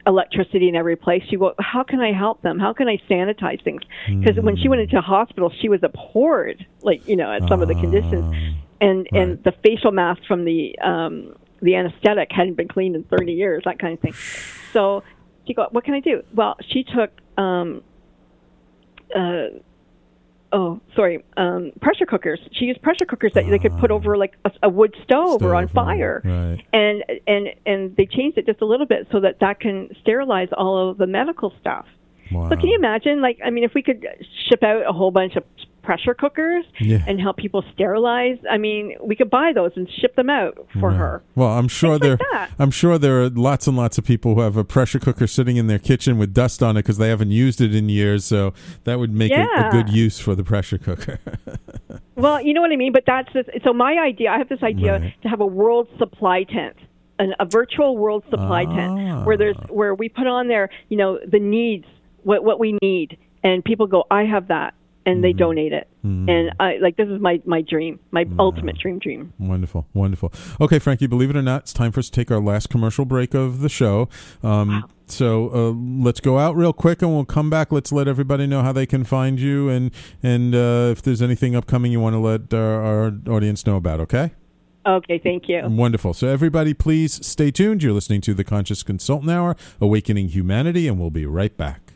electricity in every place. She go, how can I help them? How can I sanitize things? Because mm. when she went into hospital, she was abhorred, like, you know, at some uh, of the conditions. And right. and the facial mask from the um, the anesthetic hadn't been cleaned in thirty years, that kind of thing. So she go, what can I do? Well, she took, um, uh, oh, sorry, um, pressure cookers. She used pressure cookers that uh, they could put over like a, a wood stove, stove or on fire. Right. And, and, and they changed it just a little bit so that that can sterilize all of the medical stuff. Wow. So can you imagine, like, I mean, if we could ship out a whole bunch of pressure cookers yeah. and help people sterilize, I mean, we could buy those and ship them out for right. her. Well, I'm sure Things there like I'm sure there are lots and lots of people who have a pressure cooker sitting in their kitchen with dust on it because they haven't used it in years, so that would make yeah. it a good use for the pressure cooker. Well, you know what I mean, but that's just, so my idea, I have this idea right. to have a world supply tent. An, a virtual world supply ah. tent where there's where we put on there, you know, the needs, what what we need, and people go, I have that, and mm-hmm. they donate it. Mm-hmm. And I like this is my, my dream, my wow. ultimate dream dream. Wonderful, wonderful. Okay, Frankie, believe it or not, it's time for us to take our last commercial break of the show. Um, wow. So uh, let's go out real quick, and we'll come back. Let's let everybody know how they can find you, and and uh, if there's anything upcoming you want to let our, our audience know about. Okay. Okay, thank you. Wonderful. So everybody, please stay tuned. You're listening to the Conscious Consultant Hour, Awakening Humanity, and we'll be right back.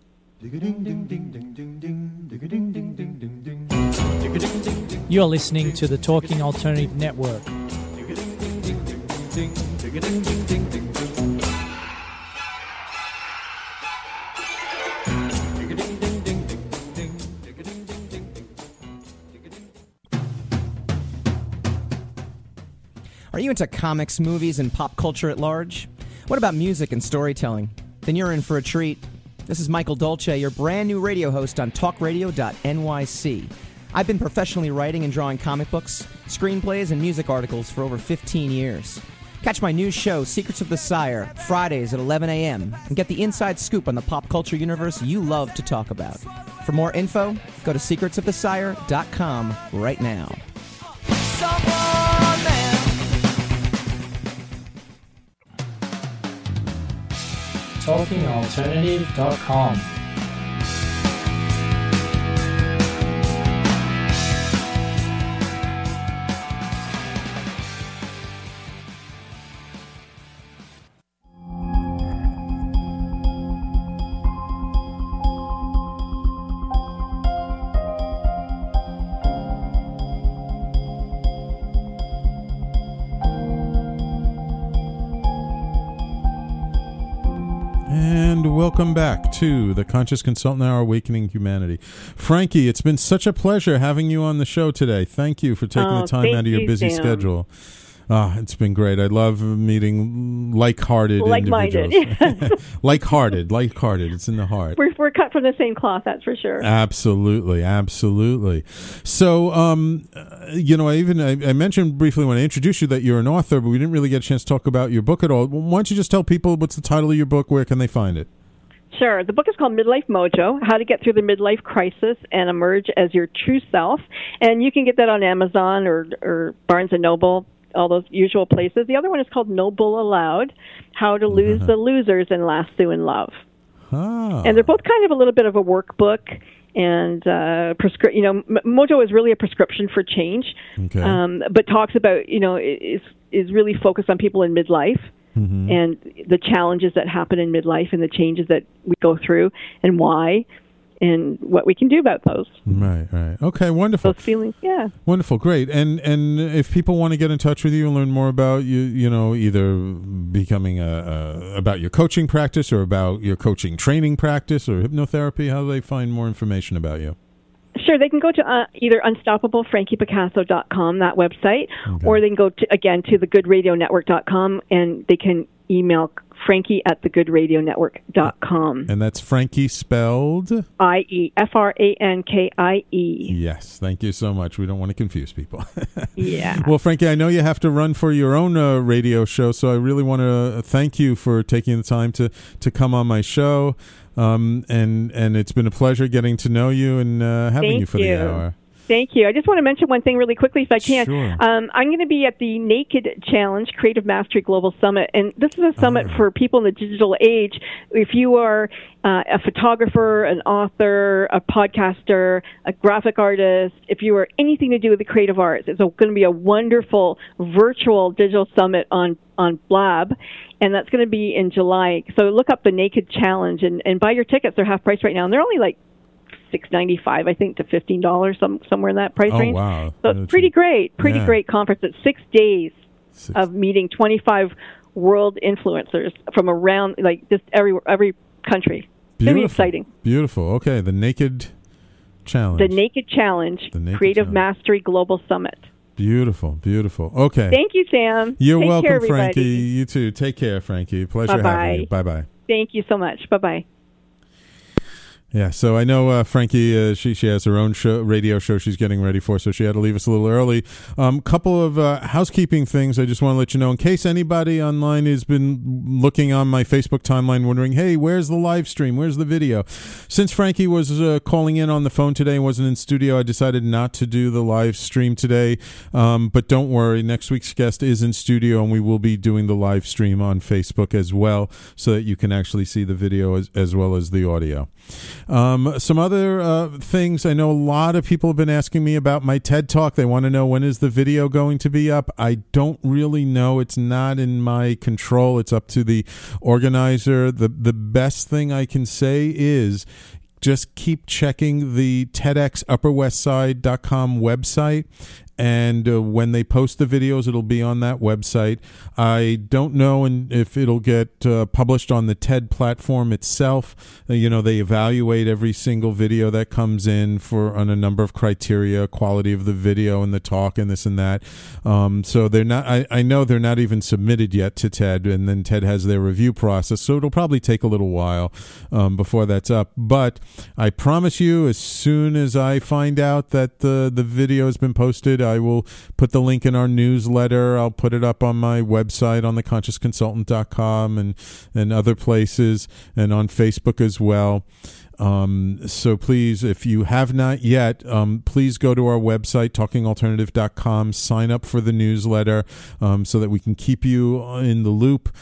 You're listening to the Talking Alternative Network. Are you into comics, movies, and pop culture at large? What about music and storytelling? Then you're in for a treat. This is Michael Dolce, your brand new radio host on talk radio dot N Y C. I've been professionally writing and drawing comic books, screenplays, and music articles for over fifteen years. Catch my new show, Secrets of the Sire, Fridays at eleven a.m., and get the inside scoop on the pop culture universe you love to talk about. For more info, go to secrets of the sire dot com right now. talking alternative dot com. Welcome back to the Conscious Consultant Hour, Awakening Humanity. Frankie, it's been such a pleasure having you on the show today. Thank you for taking oh, the time out of your you, busy Sam. schedule. Ah, it's been great. I love meeting like-hearted Like-minded. individuals. like-hearted, like-hearted. It's in the heart. We're we're cut from the same cloth, that's for sure. Absolutely, absolutely. So, um, you know, I even I, I mentioned briefly when I introduced you that you're an author, but we didn't really get a chance to talk about your book at all. Why don't you just tell people what's the title of your book? Where can they find it? Sure. The book is called Midlife Mojo, How to Get Through the Midlife Crisis and Emerge as Your True Self. And you can get that on Amazon or, or Barnes and Noble, all those usual places. The other one is called No Bull Allowed, How to Lose the Losers and Lasso in Love. Oh. And they're both kind of a little bit of a workbook. And, uh, prescri- you know, M- Mojo is really a prescription for change, okay. um, but talks about, you know, is is really focused on people in midlife. Mm-hmm. And the challenges that happen in midlife and the changes that we go through and why and what we can do about those. Right, right. Okay, wonderful. Those feelings, yeah. Wonderful, great. And and if people want to get in touch with you and learn more about you, you know, either becoming a, a about your coaching practice or about your coaching training practice or hypnotherapy, how do they find more information about you? Sure, they can go to uh, either unstoppable frankie picasso dot com, that website, okay. or they can go, to, again, to the good radio network dot com, and they can email Frankie at the good radio network dot com. And that's Frankie spelled? I E, F R A N K I E. Yes, thank you so much. We don't want to confuse people. Yeah. Well, Frankie, I know you have to run for your own uh, radio show, so I really want to thank you for taking the time to, to come on my show. Um, and, and it's been a pleasure getting to know you and uh, having thank you for you. the hour. Thank you. I just want to mention one thing really quickly, if I can. Sure. Um, I'm going to be at the Naked Challenge Creative Mastery Global Summit, and this is a summit Oh. for people in the digital age. If you are uh, a photographer, an author, a podcaster, a graphic artist, if you are anything to do with the creative arts, it's going to be a wonderful virtual digital summit on on Blab, and that's going to be in July. So look up the Naked Challenge and, and buy your tickets. They're half price right now, and they're only like six ninety-five, I think, to fifteen dollars, some somewhere in that price Oh, range. wow. So it's pretty great, pretty Yeah. great conference. It's six days Six. of meeting twenty-five world influencers from around, like just every every country. It's going to be Beautiful. exciting. Beautiful. Okay, the Naked Challenge. The Naked Challenge, The Naked Creative Challenge. Mastery Global Summit. Beautiful, beautiful. Okay. Thank you, Sam. You're Take welcome, care, everybody. Frankie. You too. Take care, Frankie. Pleasure Bye-bye. having you. Bye-bye. Thank you so much. Bye-bye. Yeah, so I know uh, Frankie, uh, she she has her own show, radio show she's getting ready for, so she had to leave us a little early. Um, couple of uh, housekeeping things I just want to let you know, in case anybody online has been looking on my Facebook timeline wondering, hey, where's the live stream? Where's the video? Since Frankie was uh, calling in on the phone today and wasn't in studio, I decided not to do the live stream today. Um, but don't worry, next week's guest is in studio, and we will be doing the live stream on Facebook as well, so that you can actually see the video as, as well as the audio. Um, some other uh, things. I know a lot of people have been asking me about my TED Talk. They want to know, when is the video going to be up? I don't really know. It's not in my control. It's up to the organizer. The, the best thing I can say is just keep checking the TEDx upper west side dot com website. And uh, when they post the videos, it'll be on that website. I don't know in, if it'll get uh, published on the TED platform itself. Uh, you know, they evaluate every single video that comes in for on a number of criteria, quality of the video and the talk and this and that. Um, so they're not. I, I know they're not even submitted yet to TED, and then TED has their review process. So it'll probably take a little while um, before that's up. But I promise you, as soon as I find out that the the video has been posted, I will put the link in our newsletter. I'll put it up on my website on the conscious consultant dot com and, and other places, and on Facebook as well. Um, so please, if you have not yet, um, please go to our website, talking alternative dot com, sign up for the newsletter um, so that we can keep you in the loop.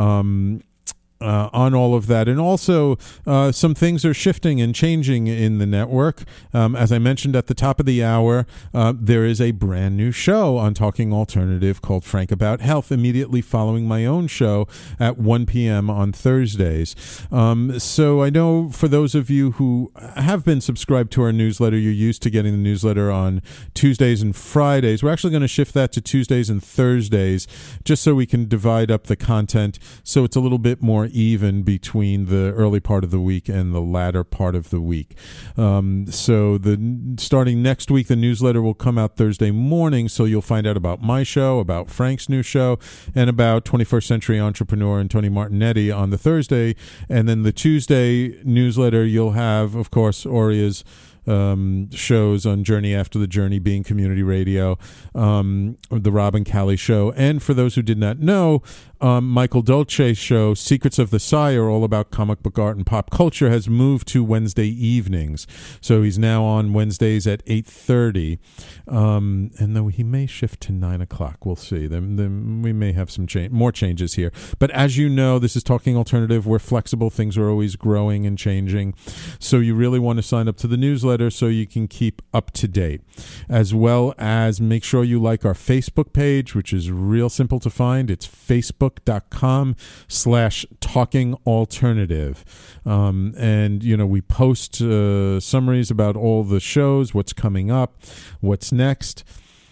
Um, Uh, on all of that. And also, uh, some things are shifting and changing in the network. Um, as I mentioned at the top of the hour, uh, there is a brand new show on Talking Alternative called Frank About Health, immediately following my own show at one p.m. on Thursdays. Um, so I know for those of you who have been subscribed to our newsletter, you're used to getting the newsletter on Tuesdays and Fridays. We're actually going to shift that to Tuesdays and Thursdays, just so we can divide up the content so it's a little bit more even between the early part of the week and the latter part of the week. Um, so the starting next week, the newsletter will come out Thursday morning, so you'll find out about my show, about Frank's new show, and about twenty-first Century Entrepreneur and Tony Martignetti on the Thursday. And then the Tuesday newsletter, you'll have, of course, Oria's um, shows on Journey After the Journey, being community radio, um, the Rob and Callie show. And for those who did not know, um, Michael Dolce's show, Secrets of the Sire, all about comic book art and pop culture, has moved to Wednesday evenings. So he's now on Wednesdays at eight thirty. Um, and though he may shift to nine o'clock, we'll see. Then, then we may have some cha- more changes here. But as you know, this is Talking Alternative. We're flexible. Things are always growing and changing. So you really want to sign up to the newsletter so you can keep up to date. As well as make sure you like our Facebook page, which is real simple to find. It's facebook.com slash talking alternative. Um, and, you know, we post uh, summaries about all the shows, what's coming up, what's next.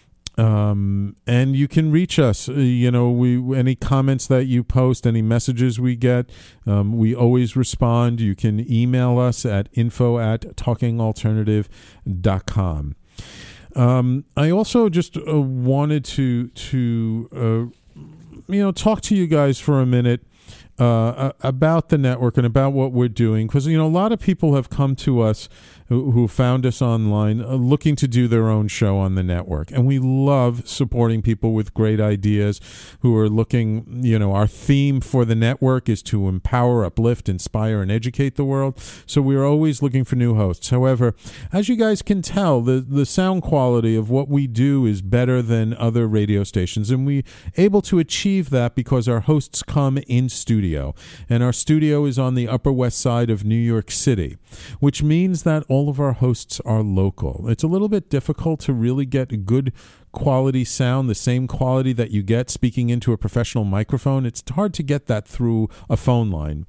Um, and you can reach us, uh, you know, we, any comments that you post, any messages we get, um, we always respond. You can email us at info at talking alternative dot com. Um, I also just uh, wanted to, to, uh, you know, talk to you guys for a minute Uh, about the network and about what we're doing, because, you know, a lot of people have come to us who, who found us online uh, looking to do their own show on the network. And we love supporting people with great ideas who are looking, you know, our theme for the network is to empower, uplift, inspire, and educate the world. So we're always looking for new hosts. However, as you guys can tell, the, the sound quality of what we do is better than other radio stations. And we're able to achieve that because our hosts come in studio. And our studio is on the Upper West Side of New York City, which means that all of our hosts are local. It's a little bit difficult to really get good quality sound, the same quality that you get speaking into a professional microphone. It's hard to get that through a phone line.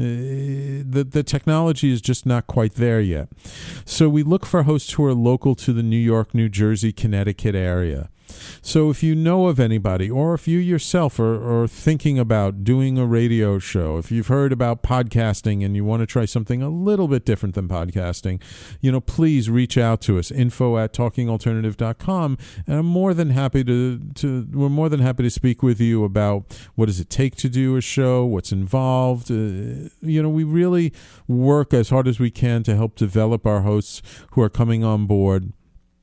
Uh, the, the technology is just not quite there yet. So we look for hosts who are local to the New York, New Jersey, Connecticut area. So if you know of anybody, or if you yourself are, are thinking about doing a radio show, if you've heard about podcasting and you want to try something a little bit different than podcasting, you know, please reach out to us, info at talking alternative dot com. And I'm more than happy to, to, we're more than happy to speak with you about what does it take to do a show, what's involved. Uh, you know, we really work as hard as we can to help develop our hosts who are coming on board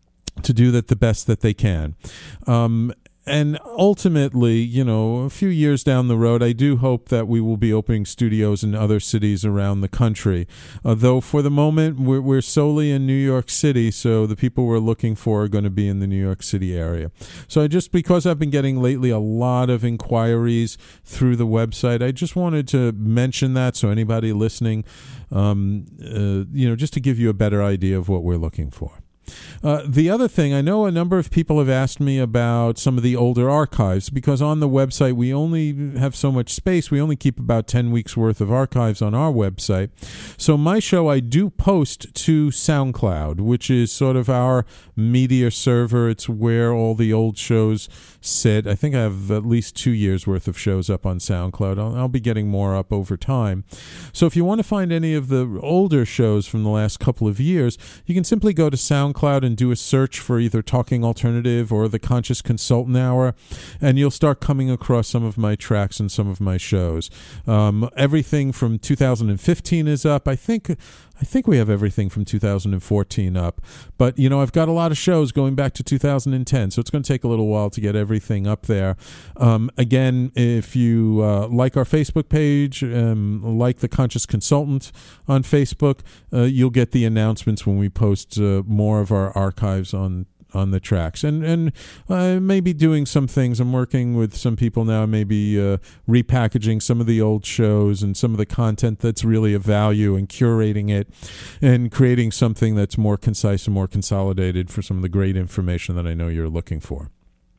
to do that the best that they can. Um, and ultimately, you know, a few years down the road, I do hope that we will be opening studios in other cities around the country. Uh, though for the moment, we're, we're solely in New York City, so the people we're looking for are going to be in the New York City area. So I just, because I've been getting lately a lot of inquiries through the website, I just wanted to mention that so anybody listening, um, uh, you know, just to give you a better idea of what we're looking for. Uh, the other thing, I know a number of people have asked me about some of the older archives, because on the website we only have so much space. We only keep about ten weeks worth of archives on our website. So my show I do post to SoundCloud, which is sort of our media server. It's where all the old shows sit. I think I have at least two years worth of shows up on SoundCloud. I'll, I'll be getting more up over time. So if you want to find any of the older shows from the last couple of years, you can simply go to SoundCloud and do a search for either Talking Alternative or the Conscious Consultant Hour, and you'll start coming across some of my tracks and some of my shows. Um, everything from two thousand fifteen is up. I think I think we have everything from two thousand fourteen up. But, you know, I've got a lot of shows going back to two thousand ten, so it's going to take a little while to get everything up there. Um, again, if you uh, like our Facebook page, um, like the Conscious Consultant on Facebook, uh, you'll get the announcements when we post uh, more of our archives on on the tracks. And and uh, maybe doing some things. I'm working with some people now, maybe uh, repackaging some of the old shows and some of the content that's really of value and curating it and creating something that's more concise and more consolidated for some of the great information that I know you're looking for.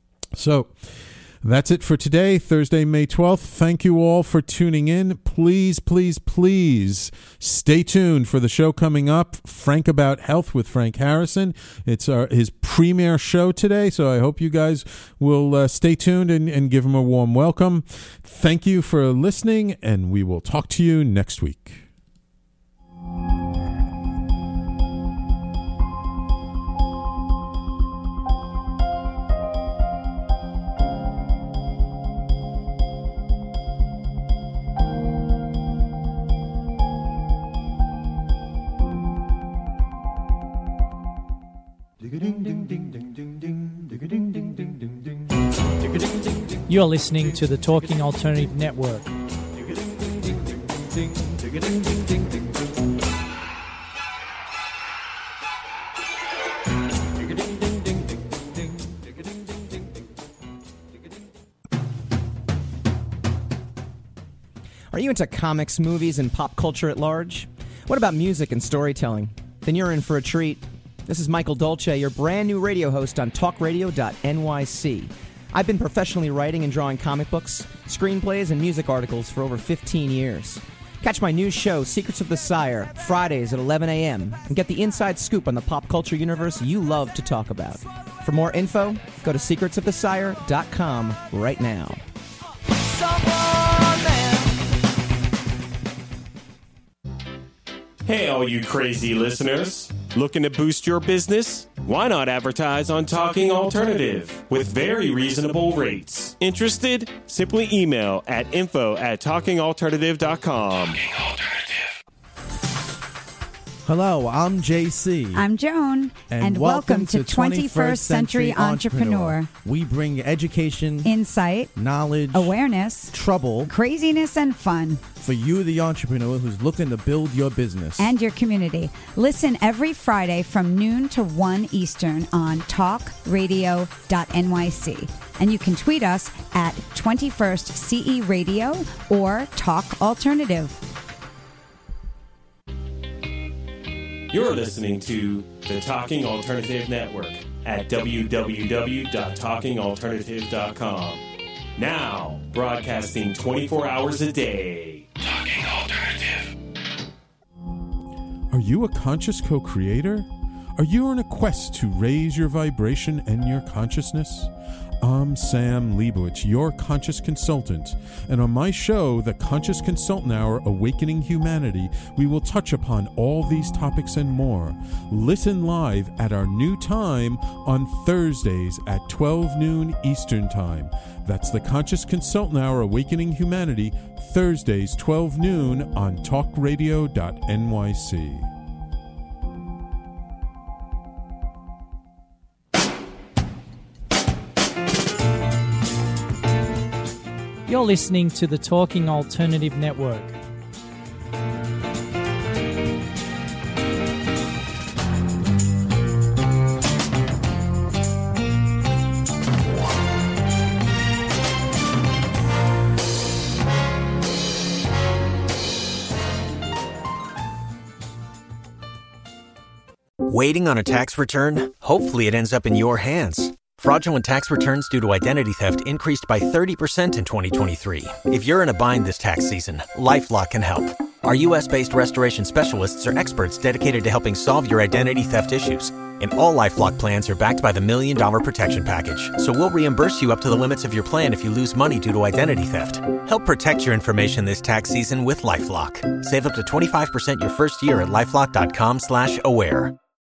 So that's it for today, Thursday, May twelfth. Thank you all for tuning in. Please, please, please stay tuned for the show coming up, Frank About Health with Frank Harrison. It's our, his premiere show today, so I hope you guys will uh, stay tuned and, and give him a warm welcome. Thank you for listening, and we will talk to you next week. You're listening to the Talking Alternative Network. Are you into comics, movies, and pop culture at large? What about music and storytelling? Then you're in for a treat. This is Michael Dolce, your brand new radio host on talk radio dot N Y C. I've been professionally writing and drawing comic books, screenplays, and music articles for over fifteen years. Catch my new show, Secrets of the Sire, Fridays at eleven a.m., and get the inside scoop on the pop culture universe you love to talk about. For more info, go to secrets of the sire dot com right now. Hey, all you crazy listeners. Looking to boost your business? Why not advertise on Talking Alternative with very reasonable rates? Interested? Simply email at info at talking alternative dot com. Talking Alternative. Hello, I'm J C. I'm Joan. And, and welcome, welcome to twenty-first Century Entrepreneur. Entrepreneur. We bring education, insight, knowledge, awareness, trouble, craziness, and fun for you, the entrepreneur who's looking to build your business and your community. Listen every Friday from noon to one Eastern on talk radio dot N Y C. And you can tweet us at twenty-first C E Radio or Talk Alternative. You're listening to the Talking Alternative Network at w w w dot talking alternative dot com. Now, broadcasting twenty-four hours a day. Talking Alternative. Are you a conscious co-creator? Are you on a quest to raise your vibration and your consciousness? I'm Sam Leibowitz, your conscious consultant, and on my show, The Conscious Consultant Hour, Awakening Humanity, we will touch upon all these topics and more. Listen live at our new time on Thursdays at twelve noon Eastern Time. That's The Conscious Consultant Hour, Awakening Humanity, Thursdays, twelve noon on talk radio dot N Y C. You're listening to the Talking Alternative Network. Waiting on a tax return? Hopefully it ends up in your hands. Fraudulent tax returns due to identity theft increased by thirty percent in twenty twenty-three. If you're in a bind this tax season, LifeLock can help. Our U S based restoration specialists are experts dedicated to helping solve your identity theft issues. And all LifeLock plans are backed by the Million Dollar Protection Package. So we'll reimburse you up to the limits of your plan if you lose money due to identity theft. Help protect your information this tax season with LifeLock. Save up to twenty-five percent your first year at LifeLock dot com slash aware.